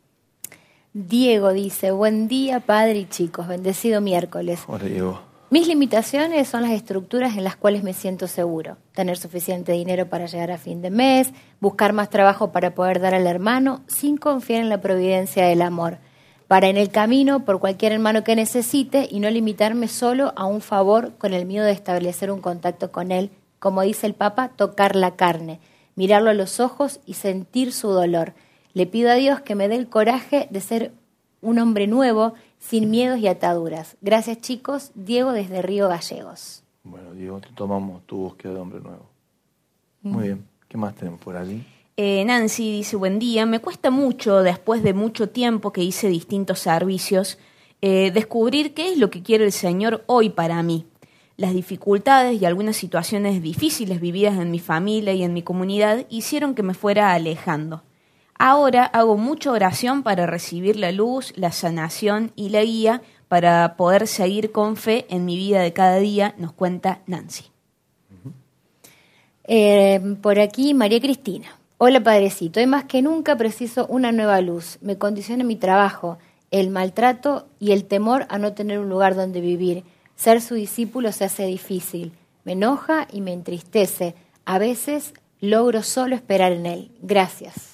Diego dice: buen día, padre y chicos, bendecido miércoles. Hola, Diego. Mis limitaciones son las estructuras en las cuales me siento seguro. Tener suficiente dinero para llegar a fin de mes, buscar más trabajo para poder dar al hermano, sin confiar en la providencia del amor. Para en el camino por cualquier hermano que necesite y no limitarme solo a un favor con el miedo de establecer un contacto con él. Como dice el Papa, tocar la carne, mirarlo a los ojos y sentir su dolor. Le pido a Dios que me dé el coraje de ser un hombre nuevo, sin miedos y ataduras. Gracias, chicos. Diego desde Río Gallegos. Bueno, Diego, te tomamos tu búsqueda de hombre nuevo. Muy bien. ¿Qué más tenemos por allí? Nancy dice: buen día. Me cuesta mucho, después de mucho tiempo que hice distintos servicios, descubrir qué es lo que quiere el Señor hoy para mí. Las dificultades y algunas situaciones difíciles vividas en mi familia y en mi comunidad hicieron que me fuera alejando. Ahora hago mucha oración para recibir la luz, la sanación y la guía para poder seguir con fe en mi vida de cada día, nos cuenta Nancy. Por aquí, María Cristina. Hola, padrecito. Hoy más que nunca preciso una nueva luz. Me condiciona mi trabajo, el maltrato y el temor a no tener un lugar donde vivir. Ser su discípulo se hace difícil. Me enoja y me entristece. A veces logro solo esperar en él. Gracias.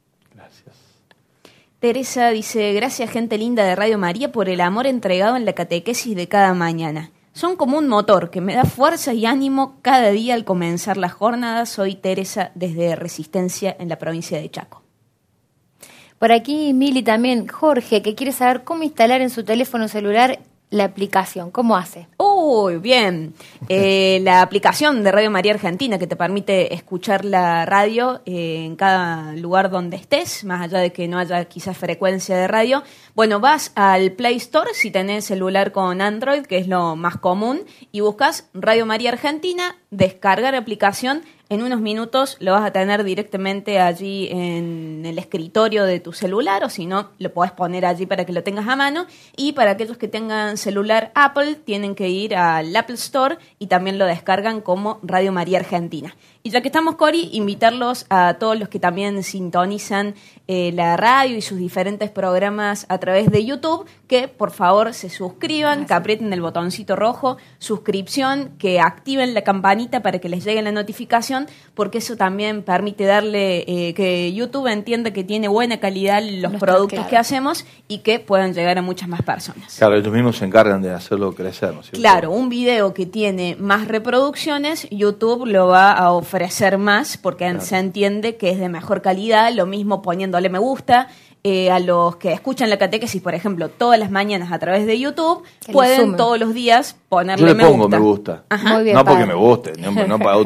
Teresa dice: gracias, gente linda de Radio María, por el amor entregado en la catequesis de cada mañana. Son como un motor que me da fuerza y ánimo cada día al comenzar la jornada. Soy Teresa desde Resistencia, en la provincia de Chaco. Por aquí, Mili, también Jorge, que quiere saber cómo instalar en su teléfono celular la aplicación. ¿Cómo hace? Uy, bien. La aplicación de Radio María Argentina, que te permite escuchar la radio en cada lugar donde estés, más allá de que no haya quizás frecuencia de radio. Bueno, vas al Play Store si tenés celular con Android, que es lo más común, y buscas Radio María Argentina, descargar aplicación. En unos minutos lo vas a tener directamente allí en el escritorio de tu celular, o si no, lo podés poner allí para que lo tengas a mano. Y para aquellos que tengan celular Apple, tienen que ir al Apple Store y también lo descargan como Radio María Argentina. Y ya que estamos, Cori, invitarlos a todos los que también sintonizan la radio y sus diferentes programas a través de YouTube, que por favor se suscriban, que aprieten el botoncito rojo, suscripción, que activen la campanita para que les llegue la notificación, porque eso también permite darle que YouTube entienda que tiene buena calidad los productos que hacemos y que puedan llegar a muchas más personas. Claro, ellos mismos se encargan de hacerlo crecer, ¿no es cierto? Claro, un video que tiene más reproducciones, YouTube lo va a ofrecer más porque se entiende que es de mejor calidad, lo mismo poniéndole me gusta. A los que escuchan la catequesis, por ejemplo, todas las mañanas a través de YouTube, Que pueden todos los días ponerle Yo le me pongo gusta. me gusta. Muy bien, No porque padre. me guste, no para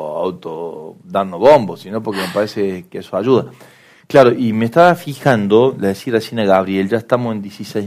auto dando bombos, sino porque me parece que eso ayuda. Claro, y me estaba fijando, le decía recién a Gabriel, ya estamos en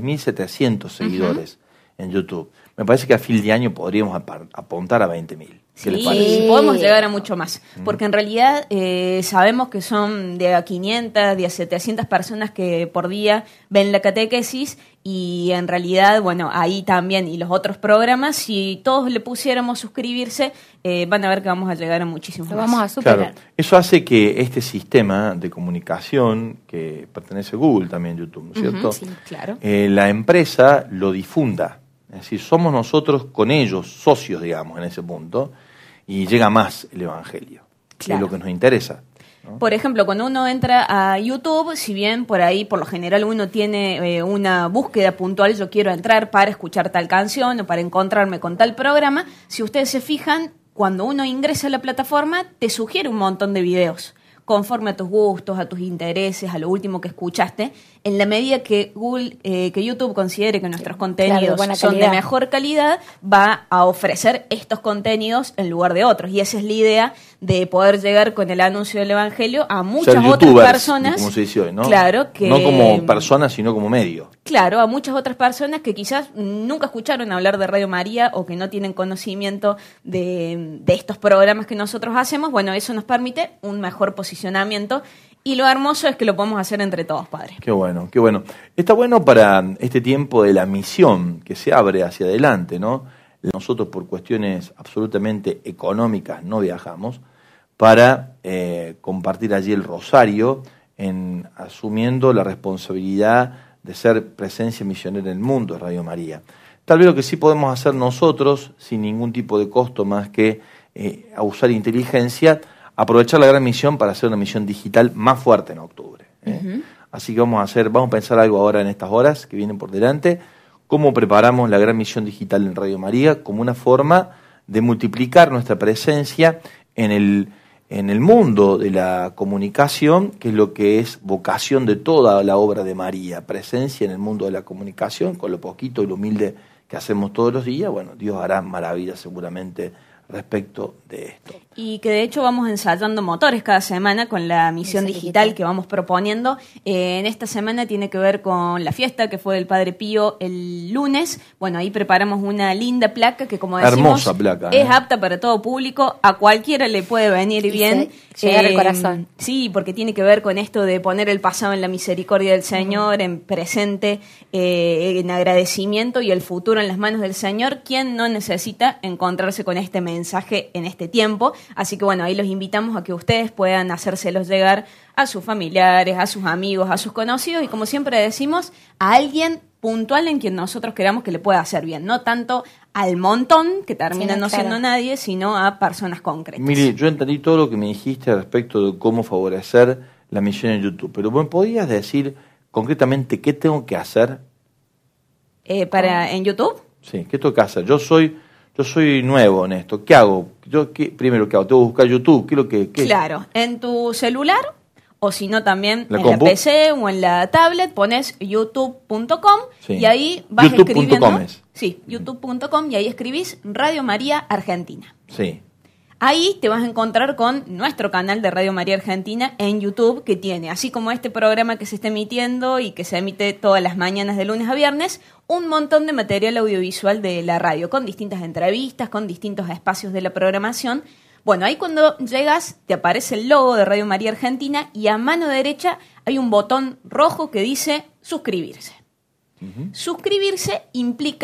16.700 seguidores en YouTube. Me parece que a fin de año podríamos apuntar a 20.000. ¿Qué les parece? Sí, podemos llegar a mucho más, porque en realidad sabemos que son de a 500, de a 700 personas que por día ven la catequesis y en realidad, bueno, ahí también y los otros programas, si todos le pusiéramos suscribirse, van a ver que vamos a llegar a muchísimos Lo más. vamos a superar. Claro, eso hace que este sistema de comunicación que pertenece a Google también, YouTube, ¿no es cierto? Sí, claro. La empresa lo difunda. Es decir, somos nosotros con ellos socios, digamos, en ese punto, y llega más el Evangelio, que Claro. es lo que nos interesa, ¿no? Por ejemplo, cuando uno entra a YouTube, si bien por ahí, por lo general, uno tiene una búsqueda puntual, yo quiero entrar para escuchar tal canción o para encontrarme con tal programa, si ustedes se fijan, cuando uno ingresa a la plataforma, te sugiere un montón de videos, conforme a tus gustos, a tus intereses, a lo último que escuchaste, en la medida que que YouTube considere que nuestros contenidos buena son de calidad. mejor calidad, va a ofrecer estos contenidos en lugar de otros. Y esa es la idea de poder llegar con el anuncio del Evangelio a muchas Ser otras youtubers, personas. como se dice hoy, ¿no? Claro, que No como personas, sino como medio. Claro, a muchas otras personas que quizás nunca escucharon hablar de Radio María o que no tienen conocimiento de estos programas que nosotros hacemos. Bueno, eso nos permite un mejor posicionamiento y lo hermoso es que lo podemos hacer entre todos, padre. Qué bueno, qué bueno. Está bueno para este tiempo de la misión que se abre hacia adelante, ¿no? Nosotros por cuestiones absolutamente económicas no viajamos para compartir allí el rosario, asumiendo la responsabilidad de ser presencia misionera en el mundo de Radio María. Tal vez lo que sí podemos hacer nosotros, sin ningún tipo de costo más que a usar inteligencia, aprovechar la gran misión para hacer una misión digital más fuerte en octubre. Así que vamos a pensar algo ahora en estas horas que vienen por delante, cómo preparamos la gran misión digital en Radio María como una forma de multiplicar nuestra presencia en el mundo de la comunicación, que es lo que es vocación de toda la obra de María, presencia en el mundo de la comunicación, con lo poquito y lo humilde que hacemos todos los días. Bueno, Dios hará maravillas seguramente respecto de esto. Y que de hecho vamos ensayando motores cada semana con la misión digital que vamos proponiendo. En esta semana tiene que ver con la fiesta que fue del Padre Pío el lunes. Bueno, ahí preparamos una linda placa que, como decimos, Hermosa placa, es apta para todo público. A cualquiera le puede venir Y bien. llegar al corazón. Sí, porque tiene que ver con esto de poner el pasado en la misericordia del Señor, en presente, en agradecimiento y el futuro en las manos del Señor. ¿Quién no necesita encontrarse con este mensaje en este tiempo? Así que bueno, ahí los invitamos a que ustedes puedan hacérselos llegar a sus familiares, a sus amigos, a sus conocidos y, como siempre decimos, a alguien puntual en quien nosotros queramos que le pueda hacer bien. No tanto al montón, que termina Sí, no claro. siendo nadie, sino a personas concretas. Mire, yo entendí todo lo que me dijiste respecto de cómo favorecer la misión en YouTube, pero ¿me podías decir concretamente qué tengo que hacer? ¿En YouTube? Sí, ¿qué tengo que hacer? Yo soy nuevo en esto. ¿Qué hago? Primero, ¿qué hago? Tengo que buscar YouTube. ¿Qué es lo que...? Claro, en tu celular o si no también ¿La en compu? la PC o en la tablet pones youtube.com Sí. y ahí vas YouTube.com escribiendo. es. Sí, youtube.com y ahí escribís Radio María Argentina. Sí. Ahí te vas a encontrar con nuestro canal de Radio María Argentina en YouTube, que tiene, así como este programa que se está emitiendo y que se emite todas las mañanas de lunes a viernes, un montón de material audiovisual de la radio, con distintas entrevistas, con distintos espacios de la programación. Bueno, ahí cuando llegas te aparece el logo de Radio María Argentina y a mano derecha hay un botón rojo que dice suscribirse. Suscribirse implica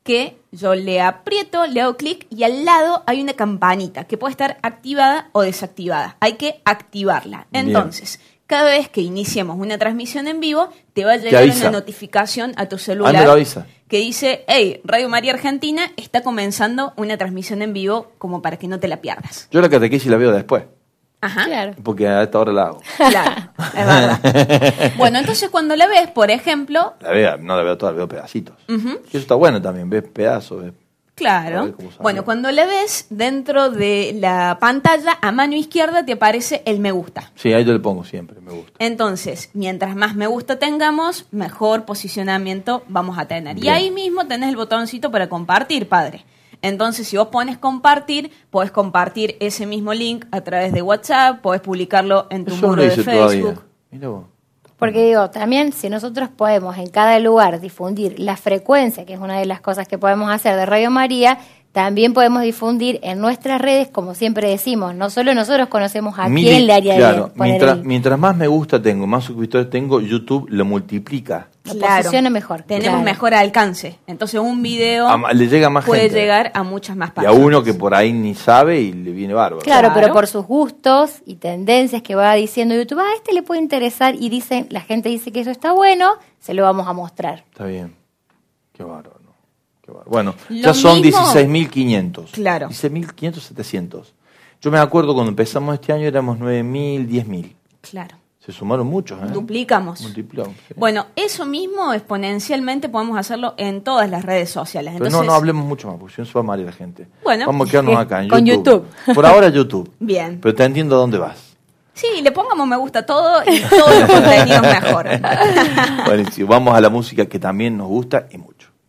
que yo le aprieto, le hago clic y al lado hay una campanita que puede estar activada o desactivada. Hay que activarla. Entonces, cada vez que iniciemos una transmisión en vivo, te va a llegar una notificación a tu celular me lo avisa. que dice, hey, Radio María Argentina está comenzando una transmisión en vivo como para que no te la pierdas. Yo la catequesis la veo después, Ajá. Claro. porque a esta hora la hago. Claro, es verdad. Bueno, entonces cuando la ves, por ejemplo... No la veo toda, la veo pedacitos. Y eso está bueno también, ves pedazos. A Claro. ver cómo sale. Bueno, cuando la ves, dentro de la pantalla, a mano izquierda te aparece el me gusta. Sí, ahí yo le pongo siempre, me gusta. Entonces, mientras más me gusta tengamos, mejor posicionamiento vamos a tener. Bien. Y ahí mismo tenés el botoncito para compartir, padre. Entonces, si vos pones compartir, podés compartir ese mismo link a través de WhatsApp, podés publicarlo en tu Eso no muro lo de hice Facebook. todavía. Mira vos. Porque digo, también si nosotros podemos en cada lugar difundir la frecuencia, que es una de las cosas que podemos hacer de Radio María, también podemos difundir en nuestras redes, como siempre decimos, no solo nosotros conocemos a quién le haría bien poner mientras más me gusta tengo, más suscriptores tengo, YouTube lo multiplica. lo posiciona mejor. Tenemos Claro. mejor alcance. Entonces, un video Le llega a más puede gente. llegar a muchas más Y a personas. uno que por ahí ni sabe y le viene bárbaro. Claro, Claro. pero por sus gustos y tendencias que va diciendo YouTube, a este le puede interesar y dicen, la gente dice que eso está bueno, se lo vamos a mostrar. Está bien. Qué bárbaro, ¿no? Qué bárbaro. Bueno, Lo ya son mismo- 16.500. Claro. 16.500, 700. Yo me acuerdo cuando empezamos este año éramos 9.000, 10.000. Claro. Se sumaron muchos, ¿eh? Duplicamos. Multiplicamos. Sí. Bueno, eso mismo exponencialmente podemos hacerlo en todas las redes sociales. Pero Entonces, no hablemos mucho más, porque si no se va a marear la gente. Bueno. Vamos a quedarnos acá en Con YouTube. YouTube. Por ahora YouTube. Bien. Pero te entiendo a dónde vas. Sí, le pongamos me gusta a todo y todos los contenidos mejor. Buenísimo. Vamos a la música que también nos gusta y mucho.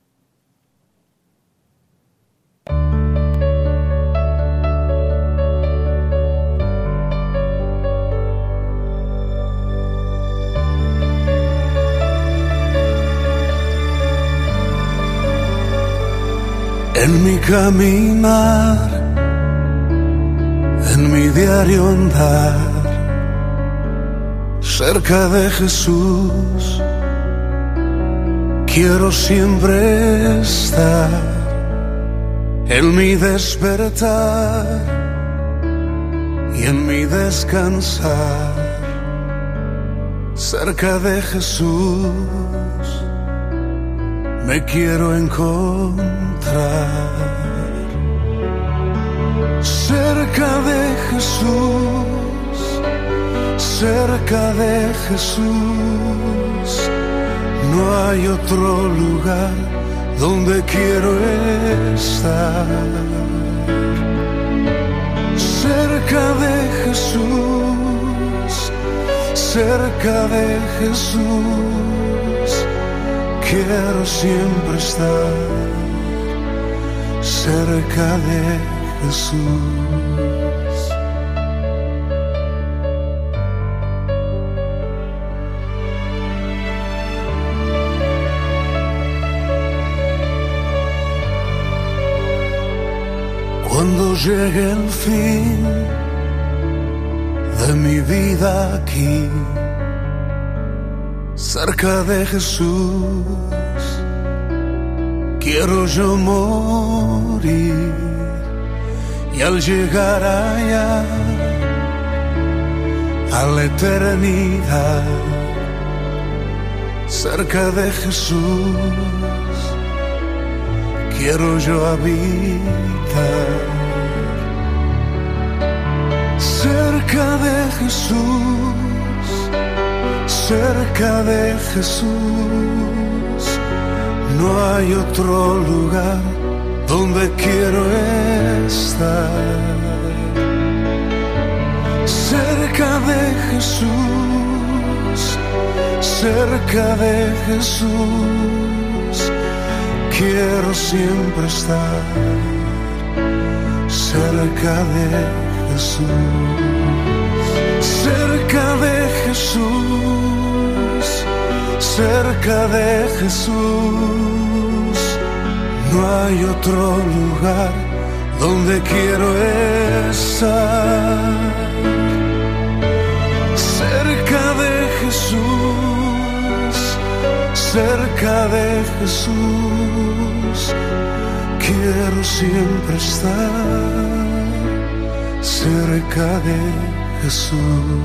En mi caminar, en mi diario andar, cerca de Jesús, quiero siempre estar. En mi despertar y en mi descansar, cerca de Jesús me quiero encontrar. Cerca de Jesús, cerca de Jesús, no hay otro lugar donde quiero estar. Cerca de Jesús, cerca de Jesús, quiero siempre estar cerca de Jesús. Cuando llegue el fin de mi vida aquí, cerca de Jesús, quiero yo morir. Y al llegar allá, a la eternidad, cerca de Jesús, quiero yo habitar. Cerca de Jesús, cerca de Jesús, no hay otro lugar donde quiero estar. Cerca de Jesús, cerca de Jesús, quiero siempre estar cerca de Jesús. Cerca de Jesús, cerca de Jesús, no hay otro lugar donde quiero estar. Cerca de Jesús, cerca de Jesús. Quiero siempre estar cerca de Jesús.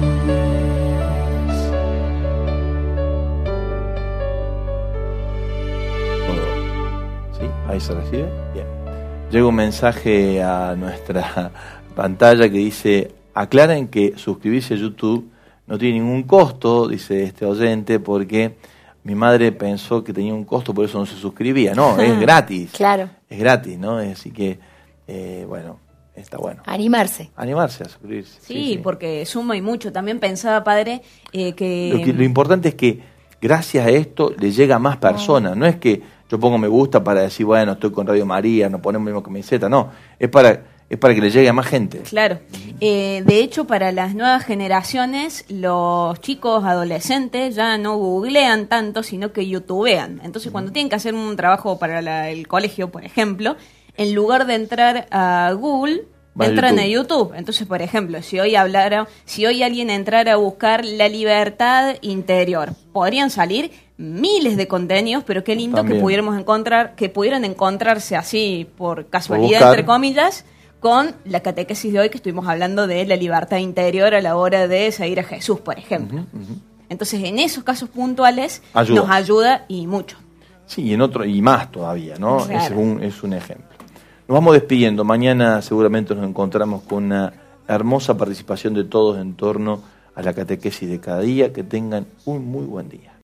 ¿Sí? Ahí se recibe. Bien. Llega un mensaje a nuestra pantalla que dice: aclaren que suscribirse a YouTube no tiene ningún costo, dice este oyente, porque mi madre pensó que tenía un costo, por eso no se suscribía. No, es gratis. Claro. Es gratis, ¿no? Así que, bueno, está bueno. Animarse. Animarse a suscribirse. Sí, porque suma y mucho. También pensaba, padre, que... Lo importante es que gracias a esto le llega a más personas. No es que yo pongo me gusta para decir, bueno, estoy con Radio María, no ponemos mismo camiseta. No, es para que le llegue a más gente. Claro. De hecho, para las nuevas generaciones, los chicos adolescentes ya no googlean tanto, sino que youtubean. Entonces, cuando tienen que hacer un trabajo para el colegio, por ejemplo, en lugar de entrar a Google, entran a YouTube. Entonces, por ejemplo, si hoy alguien entrara a buscar la libertad interior, podrían salir miles de contenidos, pero qué lindo También. que pudieran encontrarse así por casualidad, buscar. entre comillas, con la catequesis de hoy, que estuvimos hablando de la libertad interior a la hora de seguir a Jesús, por ejemplo. Entonces, en esos casos puntuales nos ayuda y mucho. Sí, y en otro y más todavía, ¿no? Claro. Es un ejemplo. Nos vamos despidiendo. Mañana seguramente nos encontramos con una hermosa participación de todos en torno a la catequesis de cada día. Que tengan un muy buen día.